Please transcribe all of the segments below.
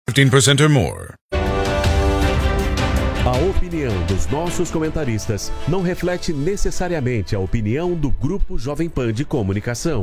15% or more. A opinião dos nossos comentaristas não reflete necessariamente a opinião do Grupo Jovem Pan de Comunicação.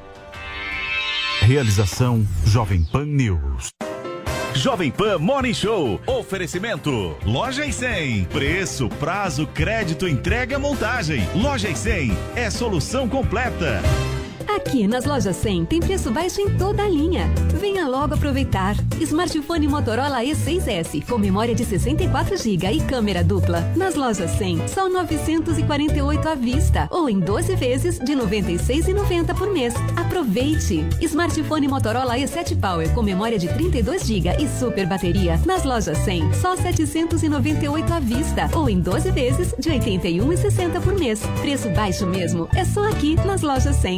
Realização Jovem Pan News. Jovem Pan Morning Show. Oferecimento. Loja e 100. Preço, prazo, crédito, entrega, montagem. Loja e 100 é solução completa. Aqui nas Lojas 100 tem preço baixo em toda a linha. Venha logo aproveitar. Smartphone Motorola E6S com memória de 64 GB e câmera dupla. Nas Lojas 100, só 948 à vista ou em 12 vezes de R$ 96,90 por mês. Aproveite! Smartphone Motorola E7 Power com memória de 32 GB e super bateria. Nas Lojas 100, só 798 à vista ou em 12 vezes de R$ 81,60 por mês. Preço baixo mesmo é só aqui nas Lojas 100.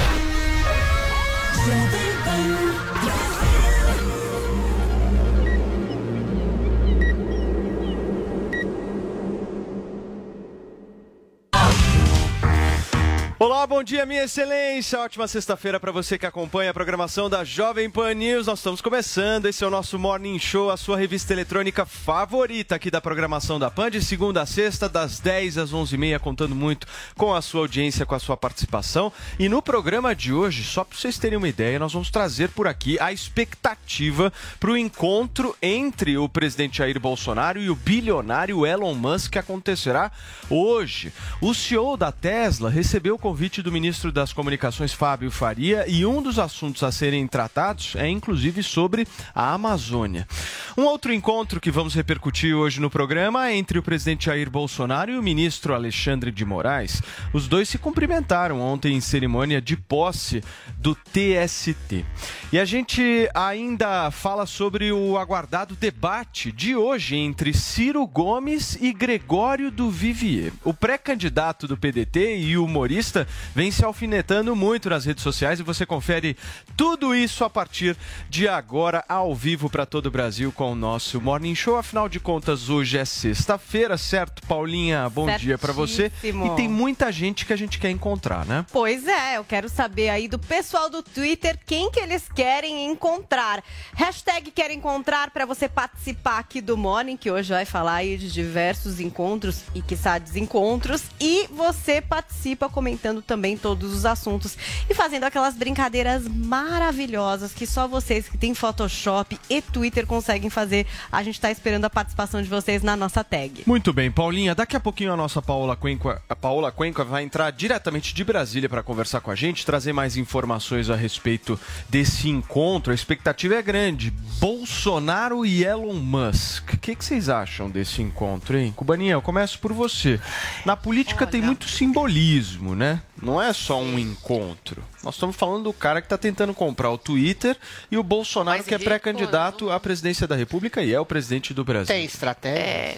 Olá, bom dia, minha excelência. Ótima sexta-feira para você que acompanha a programação da Jovem Pan News. Nós estamos começando, esse é o nosso Morning Show, a sua revista eletrônica favorita aqui da programação da Pan, de segunda a sexta, das 10 às 11h30, contando muito com a sua audiência, com a sua participação. E no programa de hoje, só para vocês terem uma ideia, nós vamos trazer por aqui a expectativa para o encontro entre o presidente Jair Bolsonaro e o bilionário Elon Musk, que acontecerá hoje. O CEO da Tesla recebeu o convite do ministro das Comunicações, Fábio Faria, e um dos assuntos a serem tratados é inclusive sobre a Amazônia. Um outro encontro que vamos repercutir hoje no programa é entre o presidente Jair Bolsonaro e o ministro Alexandre de Moraes. Os dois se cumprimentaram ontem em cerimônia de posse do TST. E a gente ainda fala sobre o aguardado debate de hoje entre Ciro Gomes e Gregório do Vivier. O pré-candidato do PDT e o humorista vem se alfinetando muito nas redes sociais e você confere tudo isso a partir de agora, ao vivo para todo o Brasil com o nosso Morning Show. Afinal de contas, hoje é sexta-feira, certo, Paulinha? Bom dia para você. E tem muita gente que a gente quer encontrar, né? Pois é, eu quero saber aí do pessoal do Twitter quem que eles querem encontrar. Hashtag quero encontrar para você participar aqui do Morning, que hoje vai falar aí de diversos encontros e quiçá desencontros. E você participa comentando também todos os assuntos e fazendo aquelas brincadeiras maravilhosas que só vocês que têm Photoshop e Twitter conseguem fazer. A gente está esperando a participação de vocês na nossa tag. Muito bem, Paulinha. Daqui a pouquinho a nossa Paola Cuenca vai entrar diretamente de Brasília para conversar com a gente, trazer mais informações a respeito desse encontro. A expectativa é grande. Bolsonaro e Elon Musk. O que vocês acham desse encontro, hein? Cubaninha, eu começo por você. Na política tem muito simbolismo, né? Não é só um encontro. Nós estamos falando do cara que está tentando comprar o Twitter e o Bolsonaro, que é pré-candidato à presidência da República e é o presidente do Brasil. Tem estratégia?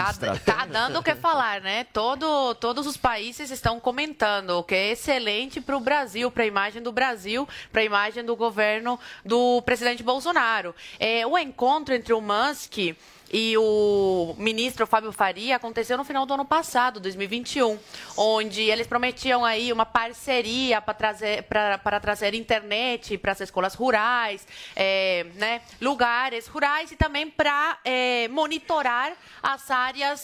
Tá dando o que falar, né? Todos os países estão comentando, o que é excelente para o Brasil, para a imagem do Brasil, para a imagem do governo do presidente Bolsonaro. O encontro entre o Musk e o ministro Fábio Faria aconteceu no final do ano passado, 2021, onde eles prometiam aí uma parceria para trazer internet para as escolas rurais, né, lugares rurais e também para monitorar as áreas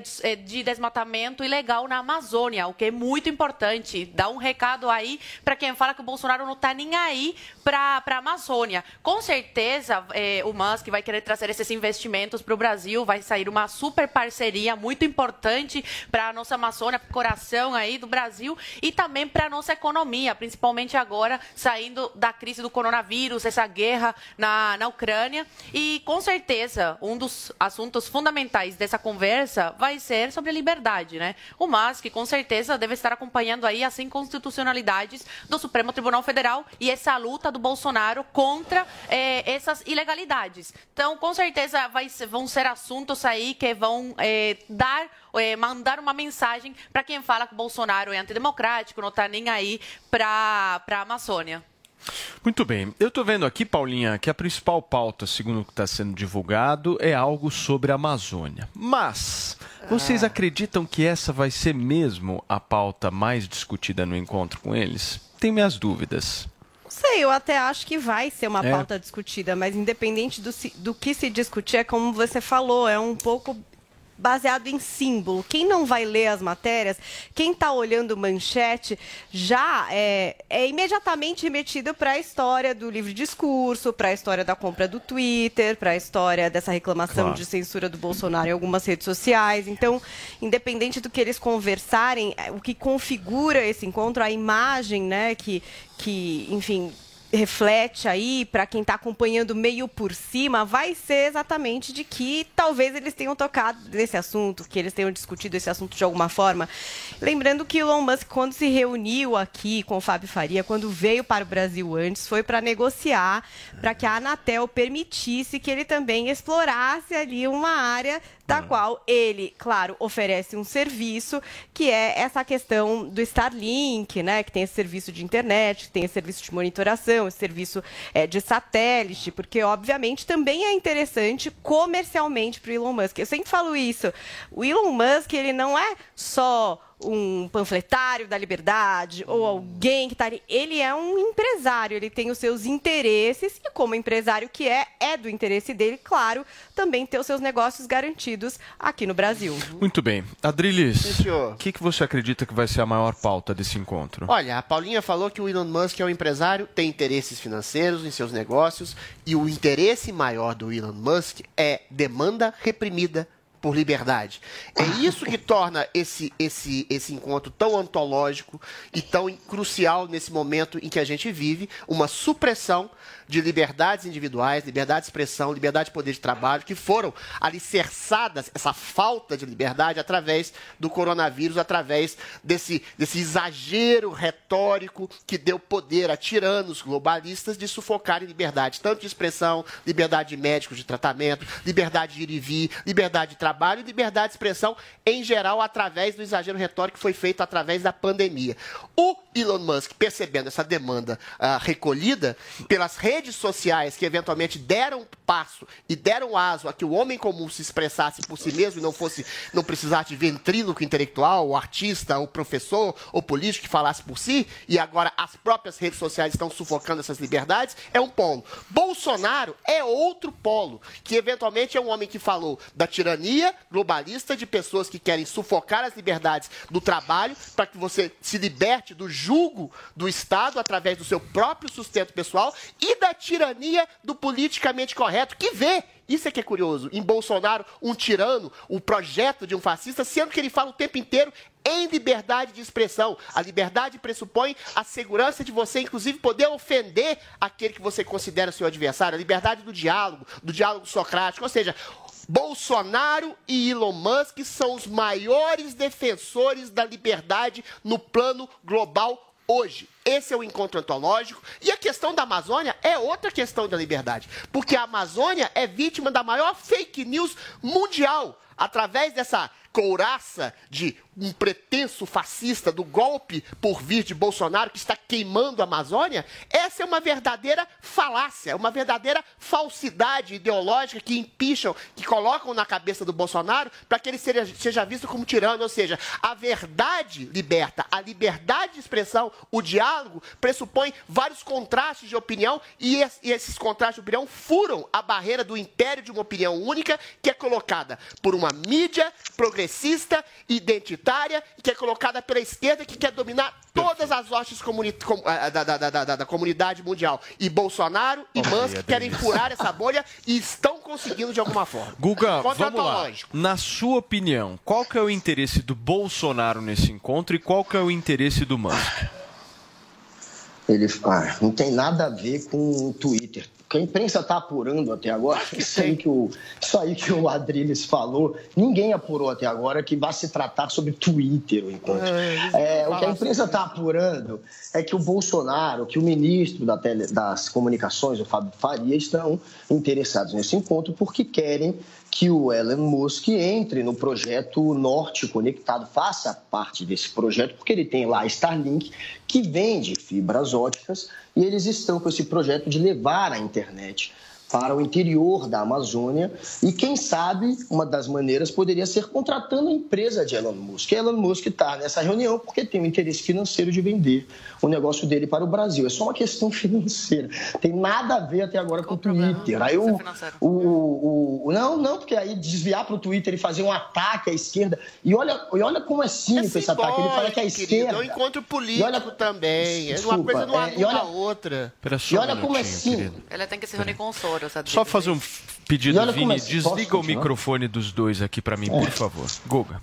de desmatamento ilegal na Amazônia, o que é muito importante. Dá um recado aí para quem fala que o Bolsonaro não está nem aí para a Amazônia. Com certeza o Musk vai querer trazer esses investimentos para o Brasil, vai sair uma super parceria muito importante para a nossa Amazônia, para o coração aí do Brasil e também para a nossa economia, principalmente agora saindo da crise do coronavírus, essa guerra na Ucrânia. E com certeza um dos assuntos fundamentais dessa conversa vai ser sobre a liberdade, né? O Musk com certeza deve estar acompanhando aí as inconstitucionalidades do Supremo Tribunal Federal e essa luta do Bolsonaro contra essas ilegalidades. Então, com certeza vão ser assuntos aí que vão mandar uma mensagem para quem fala que o Bolsonaro é antidemocrático, não está nem aí para a Amazônia. Muito bem. Eu estou vendo aqui, Paulinha, que a principal pauta, segundo o que está sendo divulgado, é algo sobre a Amazônia. Mas vocês acreditam que essa vai ser mesmo a pauta mais discutida no encontro com eles? Tenho minhas dúvidas. sei, eu até acho que vai ser uma pauta discutida, mas independente do que se discutir, é como você falou, é um pouco baseado em símbolo. Quem não vai ler as matérias, quem está olhando manchete, já é imediatamente remetido para a história do livre discurso, para a história da compra do Twitter, para a história dessa reclamação de censura do Bolsonaro em algumas redes sociais. Então, independente do que eles conversarem, o que configura esse encontro, a imagem, né, que enfim, reflete aí, para quem está acompanhando meio por cima, vai ser exatamente de que talvez eles tenham tocado nesse assunto, que eles tenham discutido esse assunto de alguma forma. Lembrando que Elon Musk, quando se reuniu aqui com o Fábio Faria, quando veio para o Brasil antes, foi para negociar, para que a Anatel permitisse que ele também explorasse ali uma área da qual ele, claro, oferece um serviço, que é essa questão do Starlink, né, que tem esse serviço de internet, que tem esse serviço de monitoração, esse serviço de satélite, porque, obviamente, também é interessante comercialmente para o Elon Musk. Eu sempre falo isso, o Elon Musk, ele não é só um panfletário da liberdade ou alguém que está ali. Ele é um empresário, ele tem os seus interesses e, como empresário que é do interesse dele, claro, também ter os seus negócios garantidos aqui no Brasil. Muito bem. Adriles, o que você acredita que vai ser a maior pauta desse encontro? Olha, a Paulinha falou que o Elon Musk é um empresário, tem interesses financeiros em seus negócios e o interesse maior do Elon Musk é demanda reprimida por liberdade. É isso que torna esse encontro tão ontológico e tão crucial nesse momento em que a gente vive, uma supressão de liberdades individuais, liberdade de expressão, liberdade de poder de trabalho, que foram alicerçadas, essa falta de liberdade, através do coronavírus, através desse exagero retórico que deu poder a tiranos globalistas de sufocarem liberdade, tanto de expressão, liberdade de médicos de tratamento, liberdade de ir e vir, liberdade de trabalho e liberdade de expressão, em geral, através do exagero retórico que foi feito através da pandemia. O Elon Musk, percebendo essa demanda recolhida pelas redes sociais que eventualmente deram passo e deram aso a que o homem comum se expressasse por si mesmo e não precisasse de ventríloco intelectual, ou artista, ou professor, ou político que falasse por si, e agora as próprias redes sociais estão sufocando essas liberdades, é um polo. Bolsonaro é outro polo, que eventualmente é um homem que falou da tirania globalista de pessoas que querem sufocar as liberdades do trabalho para que você se liberte do jugo do Estado através do seu próprio sustento pessoal e da tirania do politicamente correto, que vê, isso é que é curioso, em Bolsonaro, um tirano, o projeto de um fascista, sendo que ele fala o tempo inteiro em liberdade de expressão. A liberdade pressupõe a segurança de você, inclusive, poder ofender aquele que você considera seu adversário, a liberdade do diálogo socrático, ou seja, Bolsonaro e Elon Musk são os maiores defensores da liberdade no plano global hoje. Esse é o encontro ontológico. E a questão da Amazônia é outra questão da liberdade, porque a Amazônia é vítima da maior fake news mundial, através dessa couraça de um pretenso fascista do golpe por vir de Bolsonaro, que está queimando a Amazônia. Essa é uma verdadeira falácia, uma verdadeira falsidade ideológica que empicham, que colocam na cabeça do Bolsonaro para que ele seja visto como tirano. Ou seja, a verdade liberta, a liberdade de expressão, o diálogo, pressupõe vários contrastes de opinião e esses contrastes de opinião furam a barreira do império de uma opinião única que é colocada por uma mídia progressista, identitária, que é colocada pela esquerda, que quer dominar todas as hostes da comunidade mundial. E Bolsonaro e Musk querem furar essa bolha e estão conseguindo de alguma forma. Guga, vamos lá. Na sua opinião, qual que é o interesse do Bolsonaro nesse encontro e qual que é o interesse do Musk? Não tem nada a ver com o Twitter. O que a imprensa está apurando até agora, isso aí que o Adriles falou, ninguém apurou até agora que vai se tratar sobre Twitter o encontro. O que a imprensa está apurando é que o Bolsonaro, que o ministro das Comunicações, o Fábio Faria, estão interessados nesse encontro porque querem que o Elon Musk entre no projeto Norte Conectado, faça parte desse projeto, porque ele tem lá a Starlink, que vende fibras óticas, e eles estão com esse projeto de levar a internet para o interior da Amazônia e, quem sabe, uma das maneiras poderia ser contratando a empresa de Elon Musk. Elon Musk está nessa reunião porque tem o interesse financeiro de vender o negócio dele para o Brasil. É só uma questão financeira. Tem nada a ver até agora com o Twitter. Aí não, porque aí desviar para o Twitter e fazer um ataque à esquerda. E olha como é cínico esse ataque. Ele fala que a esquerda... É um encontro político também. Desculpa, uma coisa não anula a outra. E olha como é cínico. Ela tem que se reunir com o Soros. Só fazer um pedido, Vini, desliga o microfone dos dois aqui para mim, por favor. Guga.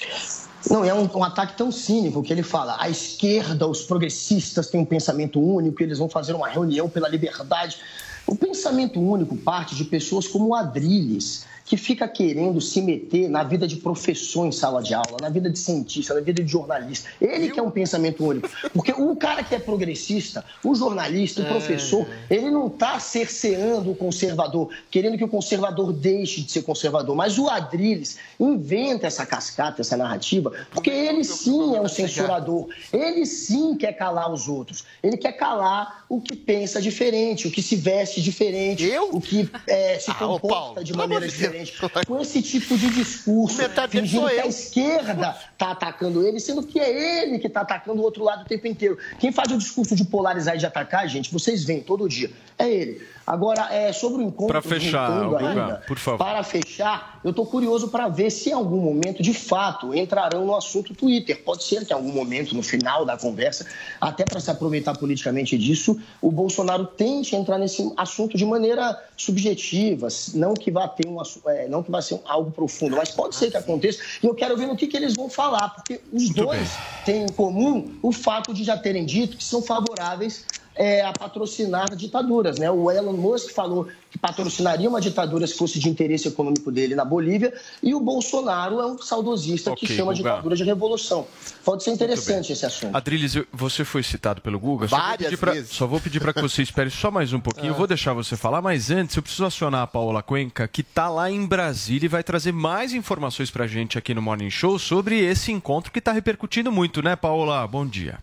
Não, é um ataque tão cínico que ele fala: a esquerda, os progressistas têm um pensamento único, eles vão fazer uma reunião pela liberdade. O pensamento único parte de pessoas como o Adrilles, que fica querendo se meter na vida de professor em sala de aula, na vida de cientista, na vida de jornalista. Ele que é um pensamento único. Porque o cara que é progressista, o jornalista, o professor, ele não está cerceando o conservador, querendo que o conservador deixe de ser conservador. Mas o Adrilles inventa essa cascata, essa narrativa, porque ele sim é um censurador. Ele sim quer calar os outros. Ele quer calar o que pensa diferente, o que se veste diferente, o que se comporta de maneira diferente. Com esse tipo de discurso, fingindo que a esquerda está atacando ele, sendo que é ele que está atacando o outro lado o tempo inteiro. Quem faz o discurso de polarizar e de atacar, gente, vocês veem todo dia, é ele. Agora, sobre o encontro... Para fechar, Guga, por favor. Para fechar, eu estou curioso para ver se em algum momento, de fato, entrarão no assunto Twitter. Pode ser que em algum momento, no final da conversa, até para se aproveitar politicamente disso, o Bolsonaro tente entrar nesse assunto de maneira subjetiva, não que vá ter não que vá ser algo profundo, mas pode ser que aconteça. E eu quero ver no que eles vão falar, porque os dois têm em comum o fato de já terem dito que são favoráveis a patrocinar ditaduras, né? O Elon Musk falou que patrocinaria uma ditadura se fosse de interesse econômico dele na Bolívia, e o Bolsonaro é um saudosista que chama de ditadura de revolução. Pode ser interessante esse assunto. Adrilles, você foi citado pelo Guga. Várias vezes. Só vou pedir para que você espere só mais um pouquinho. Eu vou deixar você falar, mas antes eu preciso acionar a Paola Cuenca, que está lá em Brasília e vai trazer mais informações para a gente aqui no Morning Show sobre esse encontro que está repercutindo muito, né, Paola? Bom dia.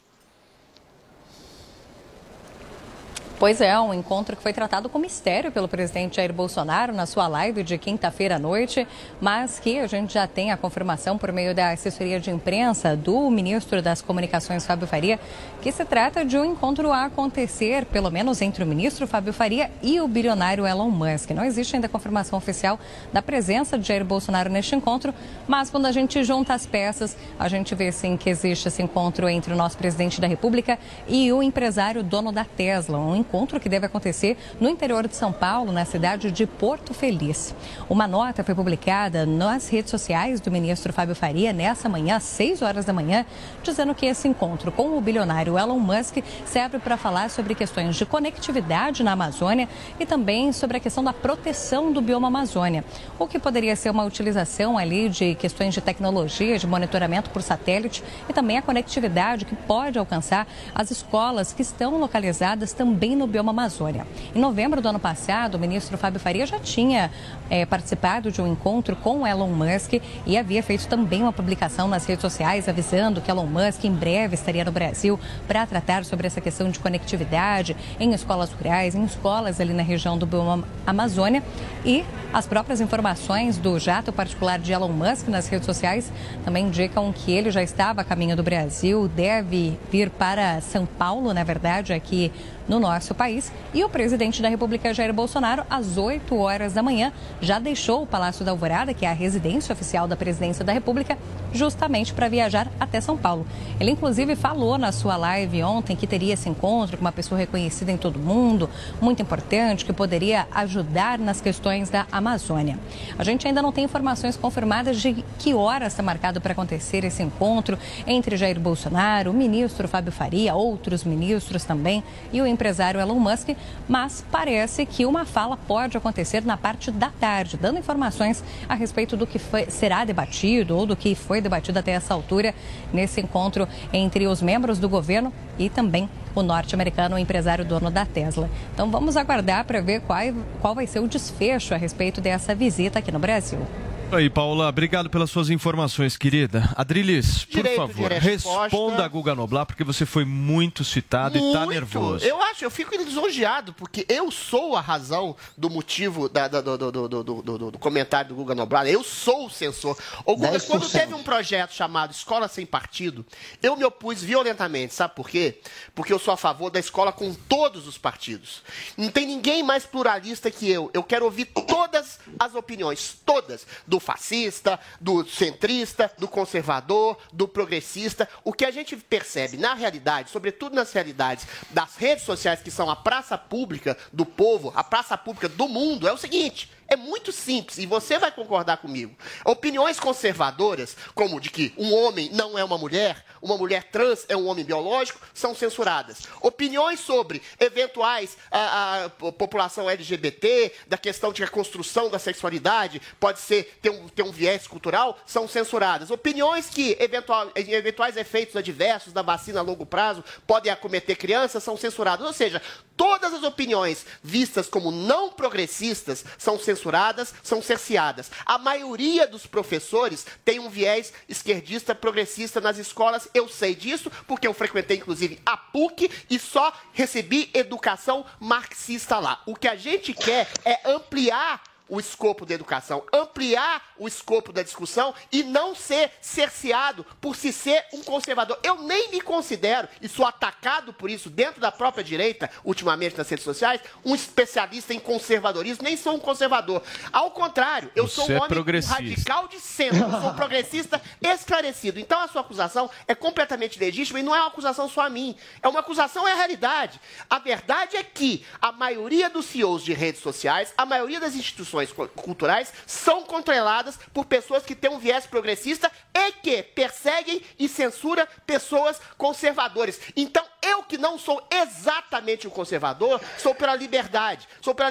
Pois é, um encontro que foi tratado com mistério pelo presidente Jair Bolsonaro na sua live de quinta-feira à noite, mas que a gente já tem a confirmação por meio da assessoria de imprensa do ministro das Comunicações, Fábio Faria, que se trata de um encontro a acontecer, pelo menos entre o ministro Fábio Faria e o bilionário Elon Musk. Não existe ainda confirmação oficial da presença de Jair Bolsonaro neste encontro, mas quando a gente junta as peças, a gente vê sim que existe esse encontro entre o nosso presidente da República e o empresário dono da Tesla, um encontro que deve acontecer no interior de São Paulo, na cidade de Porto Feliz. Uma nota foi publicada nas redes sociais do ministro Fábio Faria nessa manhã, às 6 horas da manhã, dizendo que esse encontro com o bilionário Elon Musk serve para falar sobre questões de conectividade na Amazônia e também sobre a questão da proteção do bioma Amazônia, o que poderia ser uma utilização ali de questões de tecnologia, de monitoramento por satélite e também a conectividade que pode alcançar as escolas que estão localizadas também no bioma Amazônia. Em novembro do ano passado, o ministro Fábio Faria já tinha participado de um encontro com Elon Musk e havia feito também uma publicação nas redes sociais avisando que Elon Musk em breve estaria no Brasil para tratar sobre essa questão de conectividade em escolas rurais, em escolas ali na região do bioma Amazônia. E as próprias informações do jato particular de Elon Musk nas redes sociais também indicam que ele já estava a caminho do Brasil, deve vir para São Paulo, na verdade, aqui no nosso país. E o presidente da República, Jair Bolsonaro, às 8 horas da manhã, já deixou o Palácio da Alvorada, que é a residência oficial da presidência da República, justamente para viajar até São Paulo. Ele, inclusive, falou na sua live ontem que teria esse encontro com uma pessoa reconhecida em todo mundo, muito importante, que poderia ajudar nas questões da Amazônia. A gente ainda não tem informações confirmadas de que horas está marcado para acontecer esse encontro entre Jair Bolsonaro, o ministro Fábio Faria, outros ministros também, e o empresário Elon Musk, mas parece que uma fala pode acontecer na parte da tarde, dando informações a respeito do que será debatido ou do que foi debatido até essa altura nesse encontro entre os membros do governo e também o norte-americano, o empresário dono da Tesla. Então vamos aguardar para ver qual vai ser o desfecho a respeito dessa visita aqui no Brasil. Aí, Paula, obrigado pelas suas informações, querida. Adriles, por favor, responda a Guga Noblar, porque você foi muito citado e tá nervoso. Eu fico lisonjeado, porque eu sou a razão do motivo do comentário do Guga Noblar. Eu sou o censor. Ô, Guga, quando teve um projeto chamado Escola Sem Partido, eu me opus violentamente. Sabe por quê? Porque eu sou a favor da escola com todos os partidos. Não tem ninguém mais pluralista que eu. Eu quero ouvir todas as opiniões, todas, do fascista, do centrista, do conservador, do progressista. O que a gente percebe na realidade, sobretudo nas realidades das redes sociais, que são a praça pública do povo, a praça pública do mundo, é o seguinte: é muito simples, e você vai concordar comigo. Opiniões conservadoras, como de que um homem não é uma mulher trans é um homem biológico, são censuradas. Opiniões sobre eventuais a população LGBT, da questão de reconstrução da sexualidade, pode ser ter um viés cultural, são censuradas. Opiniões que eventuais efeitos adversos da vacina a longo prazo podem acometer crianças, são censuradas. Ou seja, todas as opiniões vistas como não progressistas são censuradas, são cerceadas. A maioria dos professores tem um viés esquerdista, progressista nas escolas. Eu sei disso, porque eu frequentei, inclusive, a PUC e só recebi educação marxista lá. O que a gente quer é ampliar o escopo da educação, ampliar o escopo da discussão e não ser cerceado por se ser um conservador. Eu nem me considero, e sou atacado por isso dentro da própria direita, ultimamente nas redes sociais, um especialista em conservadorismo, nem sou um conservador. Ao contrário, eu sou um homem radical de centro, eu sou um progressista esclarecido. Então a sua acusação é completamente legítima e não é uma acusação só a mim, é uma acusação à realidade. A verdade é que a maioria dos CEOs de redes sociais, a maioria das instituições culturais são controladas por pessoas que têm um viés progressista e que perseguem e censuram pessoas conservadoras. Então, eu que não sou exatamente um conservador, sou pela liberdade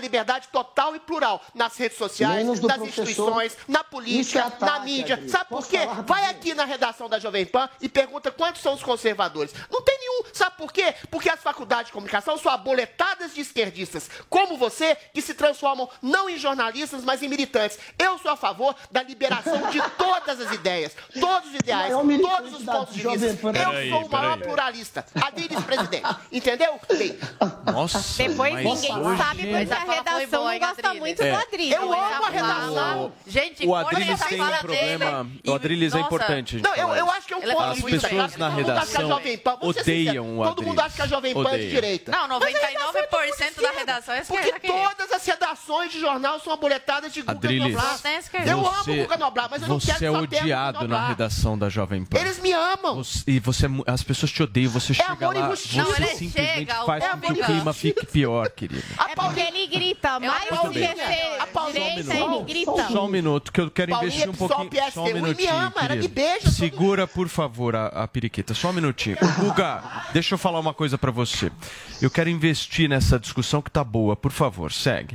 total e plural nas redes sociais, nas instituições, na política, na mídia. Sabe por quê? Vai aqui na redação da Jovem Pan e pergunta quantos são os conservadores. Não tem nenhum. Sabe por quê? Porque as faculdades de comunicação são aboletadas de esquerdistas, como você, que se transformam não em jornalistas, mas em militantes. Eu sou a favor da liberação de todas as ideias, todos os ideais, todos os pontos de vista. Eu sou o maior pluralista. Adriles, presidente. Entendeu? Bem, nossa. Depois ninguém sabe, porque a redação não gosta muito do Adriles. Eu amo a redação. Gente, o Adriles tem um problema. O Adriles é importante. Não, eu acho que é um ponto de vista. As pessoas na redação odeiam o Adriles. Todo mundo acha que a Jovem Pan é de direita. Não, 99% da redação é esquerda. Porque todas as redações de jornal são aboletadas de Guga Noblar. Eu amo o Guga Noblar, mas eu não quero que você é odiado na redação da Jovem Pan. Eles me amam. As pessoas te odeiam, você chega lá, você simplesmente faz com que o clima fique pior, querido. É porque ele grita, mais do que ser direita, ele grita. Só um minuto, que eu quero investir um pouquinho. Só um minutinho, querido. Segura, por favor, a periquita. Só um minutinho. Guga, deixa eu falar uma coisa pra você. Eu quero investir nessa discussão que tá boa. Por favor, segue.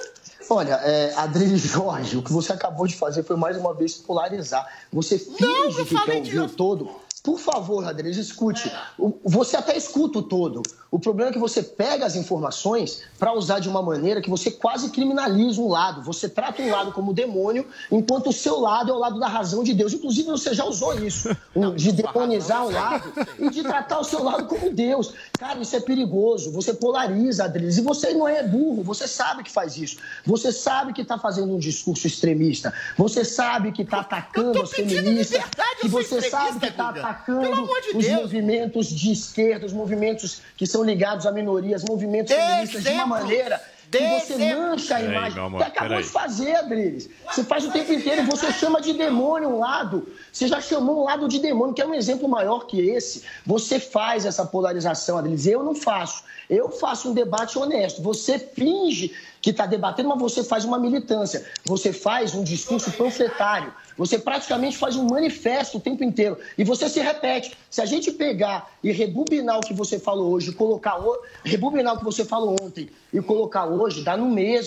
Olha, Adriles Jorge, o que você acabou de fazer foi mais uma vez polarizar. Você finge que quer ouvir o todo. Por favor, Adriles, escute. Você até escuta o todo. O problema é que você pega as informações para usar de uma maneira que você quase criminaliza um lado. Você trata um lado como demônio, enquanto o seu lado é o lado da razão de Deus. Inclusive, você já usou isso, de demonizar um lado e de tratar o seu lado como Deus. Cara, isso é perigoso. Você polariza, Adriles. E você não é burro. Você sabe que faz isso. Você sabe que está fazendo um discurso extremista. Você sabe que está atacando as feministas. E você sabe que está atacando os movimentos de esquerda, os movimentos que são ligados a minorias, movimentos feministas de uma maneira que você mancha a imagem. Você acabou de fazer, Adriles. Você faz o tempo inteiro, você chama de demônio um lado. Você já chamou um lado de demônio, que é um exemplo maior que esse. Você faz essa polarização, Adriles. Eu não faço. Eu faço um debate honesto. Você finge que está debatendo, mas você faz uma militância. Você faz um discurso panfletário. Você praticamente faz um manifesto o tempo inteiro. E você se repete. Se a gente pegar e rebobinar o que você falou hoje, rebobinar o que você falou ontem e colocar hoje, dá no mesmo.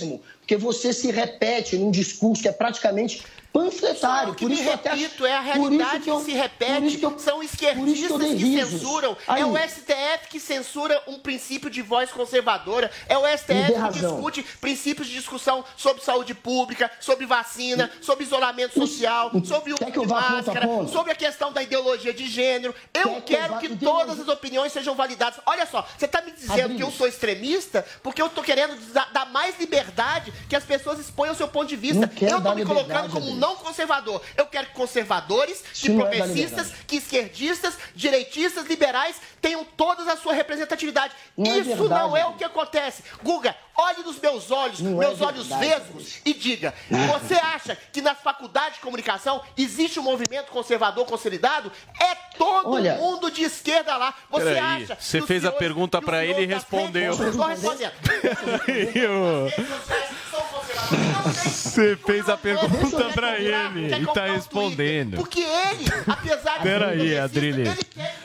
porque você se repete num discurso que é praticamente panfletário. Por isso repito, é a realidade que se repete. São esquerdistas que censuram. É o STF que censura um princípio de voz conservadora. É o STF que discute princípios de discussão sobre saúde pública, sobre vacina, sobre isolamento social, sobre o uso de máscara, sobre a questão da ideologia de gênero. Eu quero que todas as opiniões sejam validadas. Olha só, você está me dizendo que eu sou extremista porque eu estou querendo dar mais liberdade, que as pessoas exponham o seu ponto de vista. Eu estou me colocando como não conservador. Eu quero que conservadores, que progressistas, que esquerdistas, direitistas, liberais tenham todas a sua representatividade. Isso não é o que acontece. Guga, olhe nos meus olhos, meus olhos vesgos, e diga, você acha que nas faculdades de comunicação existe um movimento conservador consolidado? É todo mundo de esquerda lá. Você acha? Você fez a pergunta para ele e respondeu. Estou respondendo. Você fez a pergunta pra ele e tá respondendo. Porque ele, apesar de... Peraí, Adrilinho.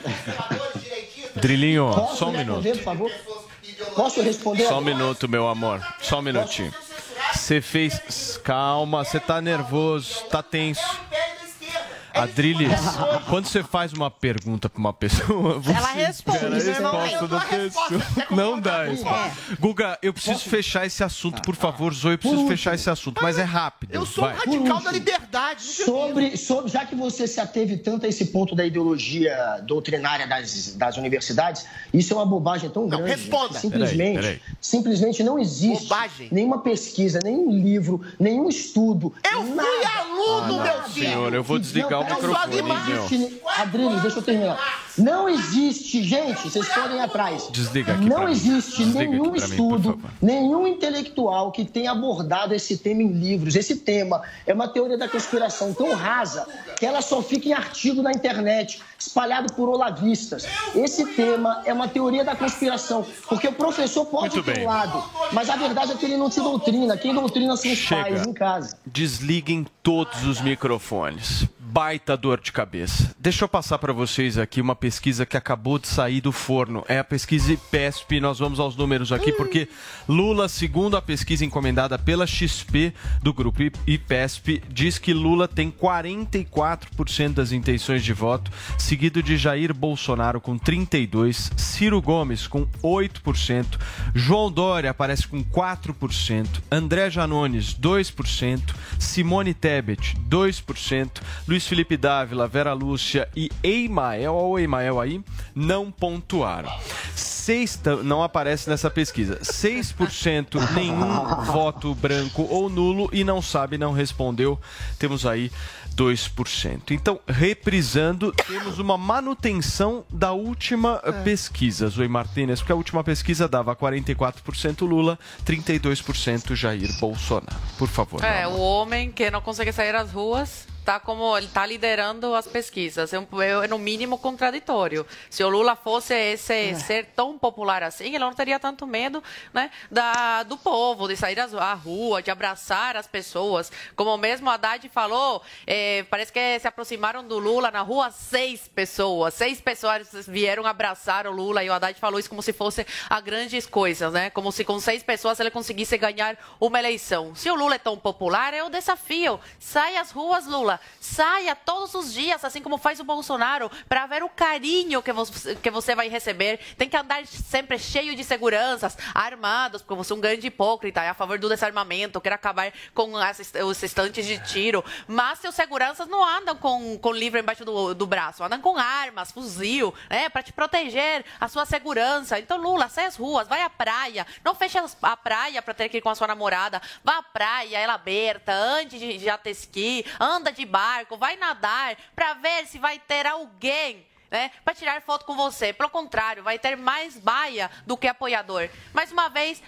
Drilinho, só um minuto. Posso responder? Só um minuto, meu amor. Só um minutinho. Você fez... Calma, você tá nervoso, tá tenso. Adriles, quando você faz uma pergunta para uma pessoa, você ela responde a resposta da pessoa. Não dá resposta. Guga, eu preciso fechar esse assunto, por favor, Zoe, eu preciso fechar esse assunto, mas é rápido. Eu sou um radical da liberdade. Já que você se ateve tanto a esse ponto da ideologia doutrinária das universidades, isso é uma bobagem tão grande. Responda. Simplesmente não existe nenhuma pesquisa, nenhum livro, nenhum estudo. Eu fui aluno, meu filho. Senhor, eu vou desligar o microfone, meu. Adriles, deixa eu terminar. Não existe, gente, vocês podem ir atrás. Desliga aqui. Não existe nenhum estudo, nenhum intelectual que tenha abordado esse tema em livros. Esse tema é uma teoria da conspiração tão rasa que ela só fica em artigo na internet, espalhado por olavistas. Esse tema é uma teoria da conspiração, porque o professor pode ter um lado, mas a verdade é que ele não te doutrina. Quem doutrina são os pais em casa. Desliguem todos os microfones. Baita dor de cabeça. Deixa eu passar para vocês aqui uma pesquisa que acabou de sair do forno. É a pesquisa IPESP. Nós vamos aos números aqui, porque Lula, segundo a pesquisa encomendada pela XP do grupo IPESP, diz que Lula tem 44% das intenções de voto, seguido de Jair Bolsonaro com 32%, Ciro Gomes com 8%, João Dória aparece com 4%, André Janones 2%, Simone Tebet 2%, Luiz Felipe Dávila, Vera Lúcia e Emael, olha o Emael aí, não pontuaram. Não aparece nessa pesquisa. 6% nenhum voto branco ou nulo e não sabe, não respondeu. Temos aí 2%. Então, reprisando, temos uma manutenção da última pesquisa, Zoe Martínez, porque a última pesquisa dava 44% Lula, 32% Jair Bolsonaro. Por favor. O homem que não consegue sair às ruas ele está liderando as pesquisas. É no mínimo contraditório. Se o Lula fosse ser tão popular assim, ele não teria tanto medo, né, do povo, de sair à rua, de abraçar as pessoas. Como mesmo Haddad falou, parece que se aproximaram do Lula na rua 6 pessoas. 6 pessoas vieram abraçar o Lula e o Haddad falou isso como se fosse a grandes coisas, né? Como se com 6 pessoas ele conseguisse ganhar uma eleição. Se o Lula é tão popular, eu desafio. Saia às ruas, Lula. Saia todos os dias, assim como faz o Bolsonaro, para ver o carinho que você vai receber. Tem que andar sempre cheio de seguranças, armados, porque você é um grande hipócrita, é a favor do desarmamento, quer acabar com os estantes de tiro. Mas seus seguranças não andam com livro embaixo do braço, andam com armas, fuzil, né, para te proteger a sua segurança. Então, Lula, sai às ruas, vai à praia, não feche a praia para ter que ir com a sua namorada, vá à praia, ela aberta, ande de jet ski, anda de barco, vai nadar para ver se vai ter alguém, né, para tirar foto com você. Pelo contrário, vai ter mais baia do que apoiador. Mais uma vez,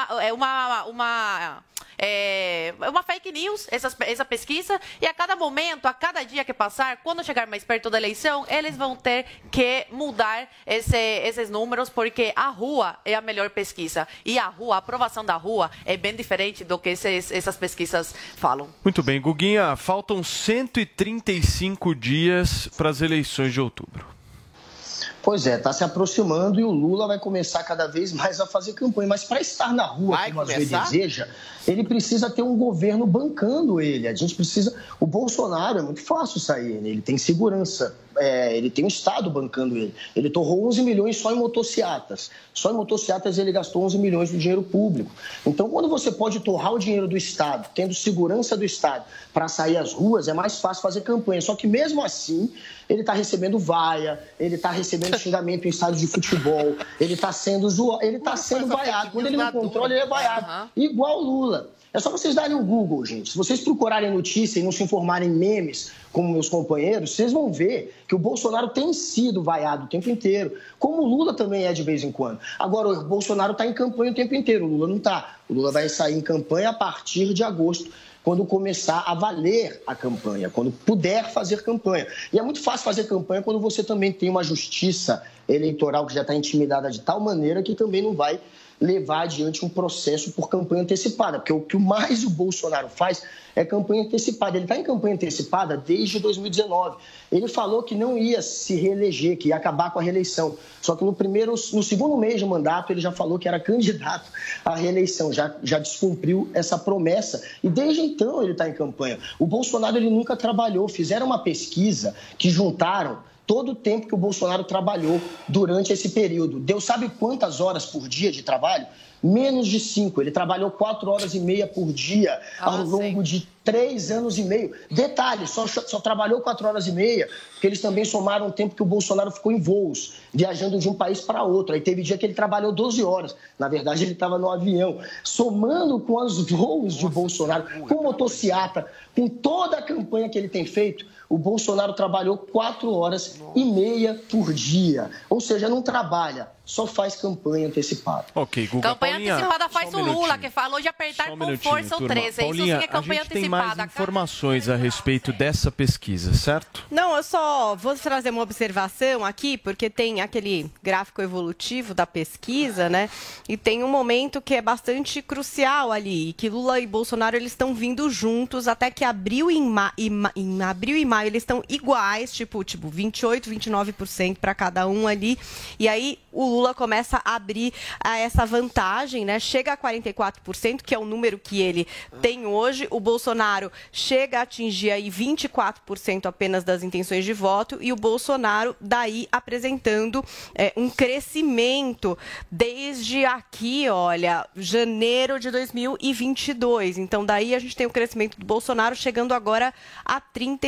uma fake news, essa pesquisa, e a cada momento, a cada dia que passar, quando chegar mais perto da eleição, eles vão ter que mudar esses números, porque a rua é a melhor pesquisa. E a aprovação da rua é bem diferente do que essas pesquisas falam. Muito bem, Guguinha, faltam 135 dias para as eleições de outubro. Pois é, está se aproximando e o Lula vai começar cada vez mais a fazer campanha. Mas para estar na rua, como a Zoe deseja, ele precisa ter um governo bancando ele. A gente precisa... O Bolsonaro é muito fácil sair, né? Ele tem segurança, ele tem um Estado bancando ele. Ele torrou 11 milhões só em motocicletas. Só em motocicletas ele gastou 11 milhões do dinheiro público. Então, quando você pode torrar o dinheiro do Estado, tendo segurança do Estado para sair às ruas, é mais fácil fazer campanha. Só que mesmo assim, ele está recebendo vaia, ele está recebendo xingamento em estádios de futebol, ele está sendo vaiado. Quando ele não controla, ele é vaiado. Igual o Lula. É só vocês darem um Google, gente. Se vocês procurarem notícia e não se informarem em memes, como meus companheiros, vocês vão ver que o Bolsonaro tem sido vaiado o tempo inteiro, como o Lula também é de vez em quando. Agora, o Bolsonaro está em campanha o tempo inteiro, o Lula não está. O Lula vai sair em campanha a partir de agosto, quando começar a valer a campanha, quando puder fazer campanha. E é muito fácil fazer campanha quando você também tem uma justiça eleitoral que já está intimidada de tal maneira que também não vai levar adiante um processo por campanha antecipada, porque o que mais o Bolsonaro faz é campanha antecipada. Ele está em campanha antecipada desde 2019. Ele falou que não ia se reeleger, que ia acabar com a reeleição. Só que no segundo mês de mandato, ele já falou que era candidato à reeleição, já descumpriu essa promessa. E desde então ele está em campanha. O Bolsonaro ele nunca trabalhou. Fizeram uma pesquisa que juntaram todo o tempo que o Bolsonaro trabalhou durante esse período. Deus sabe quantas horas por dia de trabalho? Menos de 5. Ele trabalhou 4 horas e meia por dia ao longo de 3 anos e meio. Detalhe, só trabalhou 4 horas e meia, porque eles também somaram o tempo que o Bolsonaro ficou em voos, viajando de um país para outro. Aí teve dia que ele trabalhou 12 horas. Na verdade, ele estava no avião. Somando com os voos de Bolsonaro, com motocicleta, com toda a campanha que ele tem feito, o Bolsonaro trabalhou 4 horas e meia por dia. Ou seja, não trabalha, só faz campanha antecipada. Ok, Guga. Campanha antecipada faz o Lula, que falou de apertar com força o 13. Paulinha, Isso sim é campanha a gente tem antecipada. mais informações a respeito dessa pesquisa, certo? Não, eu só vou trazer uma observação aqui, porque tem aquele gráfico evolutivo da pesquisa, né? E tem um momento que é bastante crucial ali, que Lula e Bolsonaro eles estão vindo juntos, até que abril e maio eles estão iguais, tipo 28%, 29% para cada um ali. E aí o Lula começa a abrir essa vantagem, né? Chega a 44%, que é o número que ele tem hoje. O Bolsonaro chega a atingir aí 24% apenas das intenções de voto e o Bolsonaro daí apresentando um crescimento desde aqui, olha, janeiro de 2022. Então daí a gente tem o crescimento do Bolsonaro chegando agora a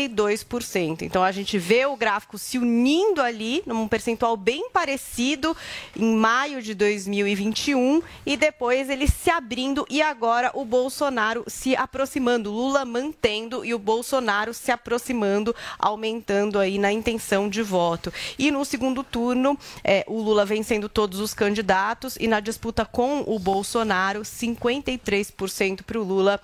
32%. Então a gente vê o gráfico se unindo ali num percentual bem parecido em maio de 2021 e depois ele se abrindo e agora o Bolsonaro se aproximando, Lula mantendo e o Bolsonaro se aproximando, aumentando aí na intenção de voto. E no segundo turno, o Lula vencendo todos os candidatos e na disputa com o Bolsonaro, 53% para o Lula,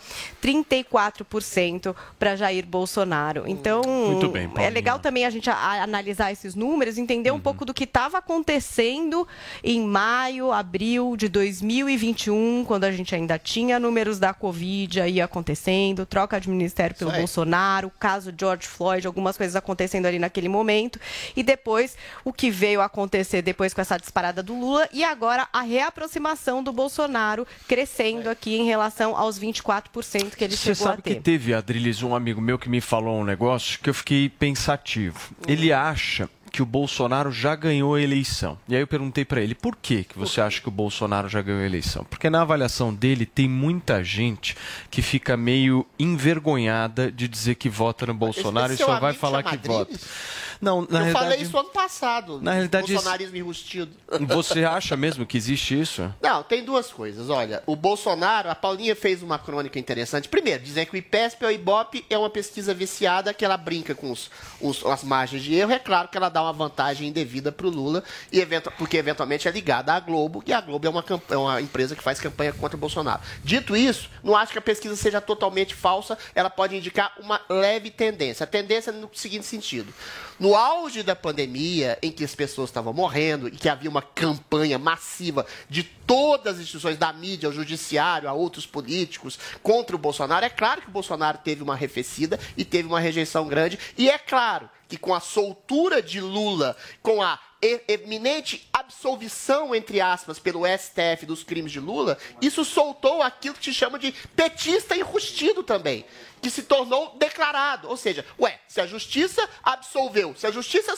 34% para Jair Bolsonaro. Então, muito bem, é legal também a gente analisar esses números, entender um pouco do que estava acontecendo em maio, abril de 2021, quando a gente ainda tinha números da Covid aí acontecendo, troca de ministério pelo Bolsonaro, o caso George Floyd, algumas coisas acontecendo ali naquele momento, e depois o que veio acontecer depois com essa disparada do Lula, e agora a reaproximação do Bolsonaro crescendo aqui em relação aos 24% que ele chegou a ter. Você sabe que teve, Adriles, um amigo meu que me falou um negócio que eu fiquei pensativo. Ele acha que o Bolsonaro já ganhou a eleição. E aí eu perguntei para ele, por que você acha que o Bolsonaro já ganhou a eleição? Porque na avaliação dele tem muita gente que fica meio envergonhada de dizer que vota no Bolsonaro e só vai falar que vota. Não, na realidade, falei isso ano passado, na realidade, bolsonarismo enrustido. Você acha mesmo que existe isso? Não, tem duas coisas. Olha, o Bolsonaro, a Paulinha fez uma crônica interessante. Primeiro, dizer que o IPESP ou o IBOP é uma pesquisa viciada, que ela brinca com as margens de erro. É claro que ela dá uma vantagem indevida para o Lula, porque eventualmente é ligada à Globo, e a Globo é uma empresa que faz campanha contra o Bolsonaro. Dito isso, não acho que a pesquisa seja totalmente falsa, ela pode indicar uma leve tendência. A tendência é no seguinte sentido. No auge da pandemia, em que as pessoas estavam morrendo e que havia uma campanha massiva de todas as instituições, da mídia, ao judiciário, a outros políticos, contra o Bolsonaro, é claro que o Bolsonaro teve uma arrefecida e teve uma rejeição grande. E é claro que com a soltura de Lula, com a eminente absolvição, entre aspas, pelo STF dos crimes de Lula, isso soltou aquilo que se chama de petista enrustido também, que se tornou declarado. Ou seja, se a justiça absolveu, se a justiça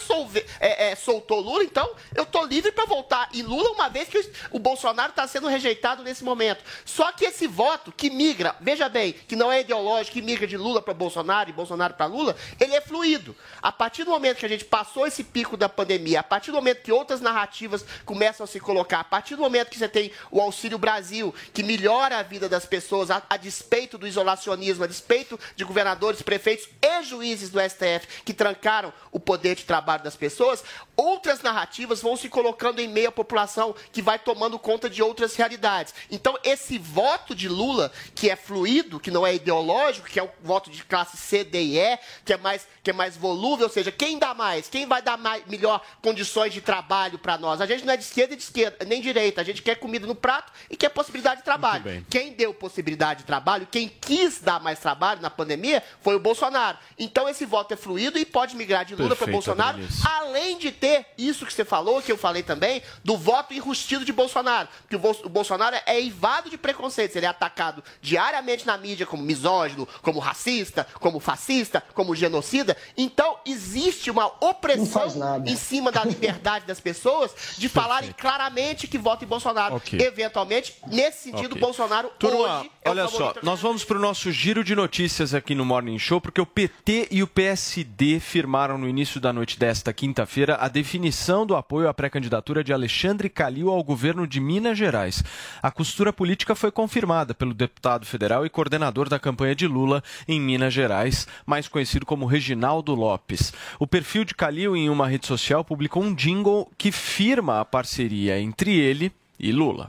soltou Lula, então eu estou livre para voltar em Lula, uma vez que o Bolsonaro está sendo rejeitado nesse momento. Só que esse voto que migra, veja bem, que não é ideológico, que migra de Lula para Bolsonaro e Bolsonaro para Lula, ele é fluido. A partir do momento que a gente passou esse pico da pandemia, a partir do momento que outras narrativas começam a se colocar, a partir do momento que você tem o Auxílio Brasil, que melhora a vida das pessoas a despeito do isolacionismo, a despeito de governadores, prefeitos e juízes do STF que trancaram o poder de trabalho das pessoas, outras narrativas vão se colocando em meio à população que vai tomando conta de outras realidades. Então, esse voto de Lula, que é fluido, que não é ideológico, que é o voto de classe C, D e E, que é mais volúvel, ou seja, quem dá mais? Quem vai dar melhor condições de trabalho para nós? A gente não é de esquerda nem de direita, a gente quer comida no prato e quer possibilidade de trabalho. Quem deu possibilidade de trabalho, quem quis dar mais trabalho na pandemia foi o Bolsonaro. Então esse voto é fluido e pode migrar de Lula para Bolsonaro, além de ter isso que você falou, que eu falei também, do voto enrustido de Bolsonaro. Porque o Bolsonaro é eivado de preconceitos, ele é atacado diariamente na mídia como misógino, como racista, como fascista, como genocida. Então existe uma opressão em cima da liberdade das pessoas de falarem claramente que votam em Bolsonaro. Eventualmente, nesse sentido, Bolsonaro hoje olha só, nós vamos para o nosso giro de notícias aqui no Morning Show, porque o PT e o PSD firmaram no início da noite desta quinta-feira a definição do apoio à pré-candidatura de Alexandre Calil ao governo de Minas Gerais. A costura política foi confirmada pelo deputado federal e coordenador da campanha de Lula em Minas Gerais, mais conhecido como Reginaldo Lopes. O perfil de Calil em uma rede social publicou um jingle que firma a parceria entre ele e Lula.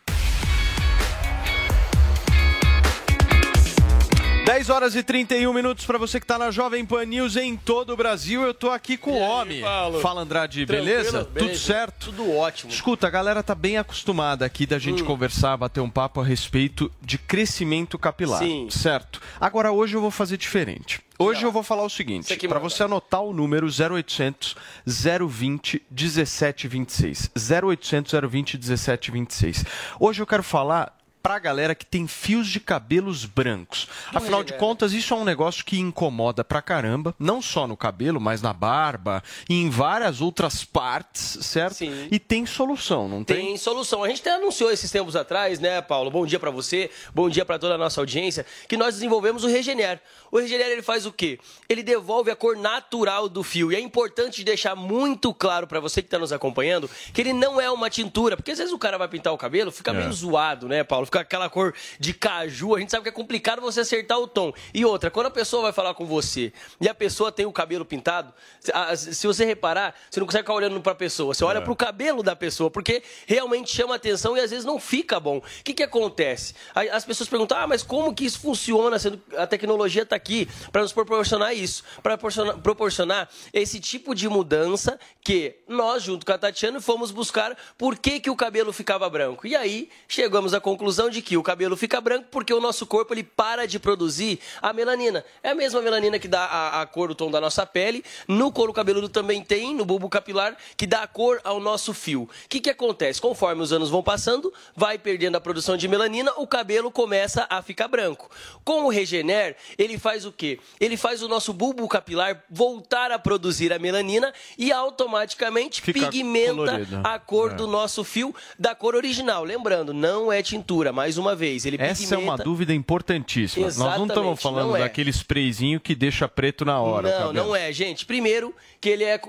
10 horas e 31 minutos para você que está na Jovem Pan News em todo o Brasil. Eu estou aqui com o homem. Fala, Andrade, beleza? Tudo certo? Tudo ótimo. Escuta, a galera tá bem acostumada aqui da gente conversar, bater um papo a respeito de crescimento capilar. Sim. Certo? Agora, hoje eu vou fazer diferente. Hoje eu vou falar o seguinte, para você anotar o número 0800 020 1726. 0800 020 1726. Hoje eu quero falar para a galera que tem fios de cabelos brancos. Afinal de contas, isso é um negócio que incomoda pra caramba, não só no cabelo, mas na barba e em várias outras partes, certo? Sim. E tem solução, não tem? Tem solução. A gente até anunciou esses tempos atrás, né, Paulo? Bom dia para você, bom dia para toda a nossa audiência, que nós desenvolvemos o Regener. O Regener, ele faz o quê? Ele devolve a cor natural do fio. E é importante deixar muito claro para você que está nos acompanhando que ele não é uma tintura, porque às vezes o cara vai pintar o cabelo, fica meio zoado, né, Paulo? Fica aquela cor de caju, a gente sabe que é complicado você acertar o tom. E outra, quando a pessoa vai falar com você e a pessoa tem o cabelo pintado, se você reparar, você não consegue ficar olhando para a pessoa, você olha para o cabelo da pessoa, porque realmente chama atenção e às vezes não fica bom. O que acontece? As pessoas perguntam, mas como que isso funciona, sendo a tecnologia está aqui para nos proporcionar isso, para proporcionar esse tipo de mudança que nós, junto com a Tatiana, fomos buscar por que o cabelo ficava branco. E aí, chegamos à conclusão de que o cabelo fica branco porque o nosso corpo ele para de produzir a melanina. É a mesma melanina que dá a cor, o tom da nossa pele. No couro cabeludo também tem, no bulbo capilar, que dá a cor ao nosso fio. O que acontece? Conforme os anos vão passando, vai perdendo a produção de melanina, o cabelo começa a ficar branco. Com o Regener, ele faz o quê? Ele faz o nosso bulbo capilar voltar a produzir a melanina e automaticamente pigmenta a cor do nosso fio da cor original. Lembrando, não é tintura. Mais uma vez, ele pigmenta. Essa é uma dúvida importantíssima. Exatamente, nós não estamos falando daquele sprayzinho que deixa preto na hora. Não é, gente. Primeiro, que ele é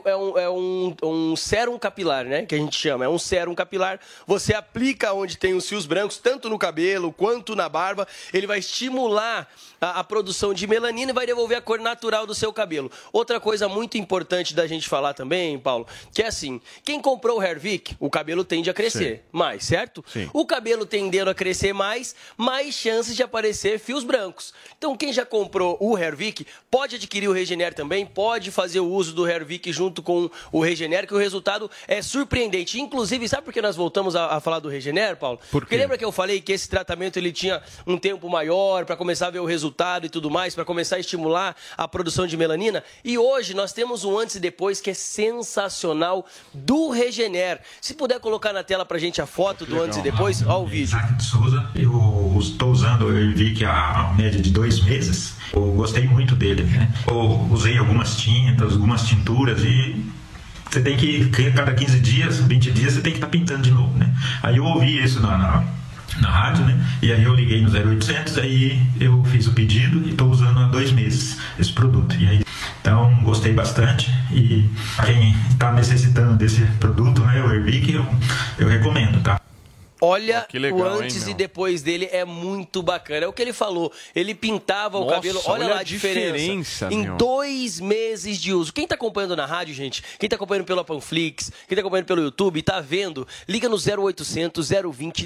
um sérum capilar, né? Que a gente chama. É um sérum capilar. Você aplica onde tem os fios brancos, tanto no cabelo quanto na barba. Ele vai estimular a produção de melanina e vai devolver a cor natural do seu cabelo. Outra coisa muito importante da gente falar também, Paulo, que é assim, quem comprou o Hervik, o cabelo tende a crescer mais, certo? Sim. O cabelo tendendo a crescer aparecer mais chances de aparecer fios brancos. Então, quem já comprou o Hervik pode adquirir o Regener também, pode fazer o uso do Hervik junto com o Regener, que o resultado é surpreendente. Inclusive, sabe por que nós voltamos a falar do Regener, Paulo? Porque lembra que eu falei que esse tratamento ele tinha um tempo maior para começar a ver o resultado e tudo mais, para começar a estimular a produção de melanina? E hoje nós temos um antes e depois que é sensacional do Regener. Se puder colocar na tela pra gente a foto do antes e depois, ó o vídeo. De Souza, eu estou usando o Hervik há média de 2 meses. Eu gostei muito dele, né? Eu usei algumas tintas, algumas tinturas e você tem que, cada 15 dias, 20 dias, você tem que estar pintando de novo, né? Aí eu ouvi isso na rádio, né? E aí eu liguei no 0800, aí eu fiz o pedido e estou usando há 2 meses esse produto. E aí, então, gostei bastante e quem está necessitando desse produto, né, o Hervik, eu recomendo, tá? Olha, legal, o antes e depois dele é muito bacana. É o que ele falou. Ele pintava o cabelo. Olha lá a diferença. Em 2 meses de uso. Quem tá acompanhando na rádio, gente, quem tá acompanhando pela Panflix, quem tá acompanhando pelo YouTube, tá vendo, liga no 0800 020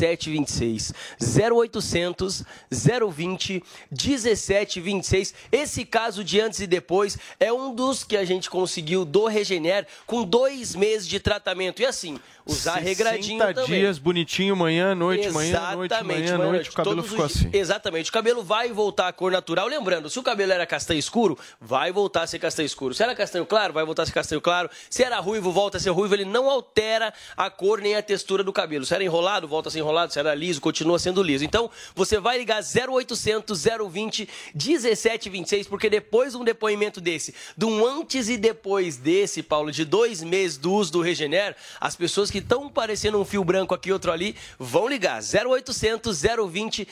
1726. 0800 020 1726. Esse caso de antes e depois é um dos que a gente conseguiu do Regener com 2 meses de tratamento. E assim, usar regradinho também. 60 dias, bonitinho, manhã, noite, Exatamente, manhã, noite, o cabelo ficou assim. Exatamente, o cabelo vai voltar à cor natural. Lembrando, se o cabelo era castanho escuro, vai voltar a ser castanho escuro. Se era castanho claro, vai voltar a ser castanho claro. Se era ruivo, volta a ser ruivo. Ele não altera a cor nem a textura do cabelo. Se era enrolado, volta a ser enrolado. Se era liso, continua sendo liso. Então, você vai ligar 0800 020 1726, porque depois de um depoimento desse, de um antes e depois desse, Paulo, de 2 meses do uso do Regener, as pessoas que estão parecendo um fio branco aqui, outro ali, vão ligar. 0800 020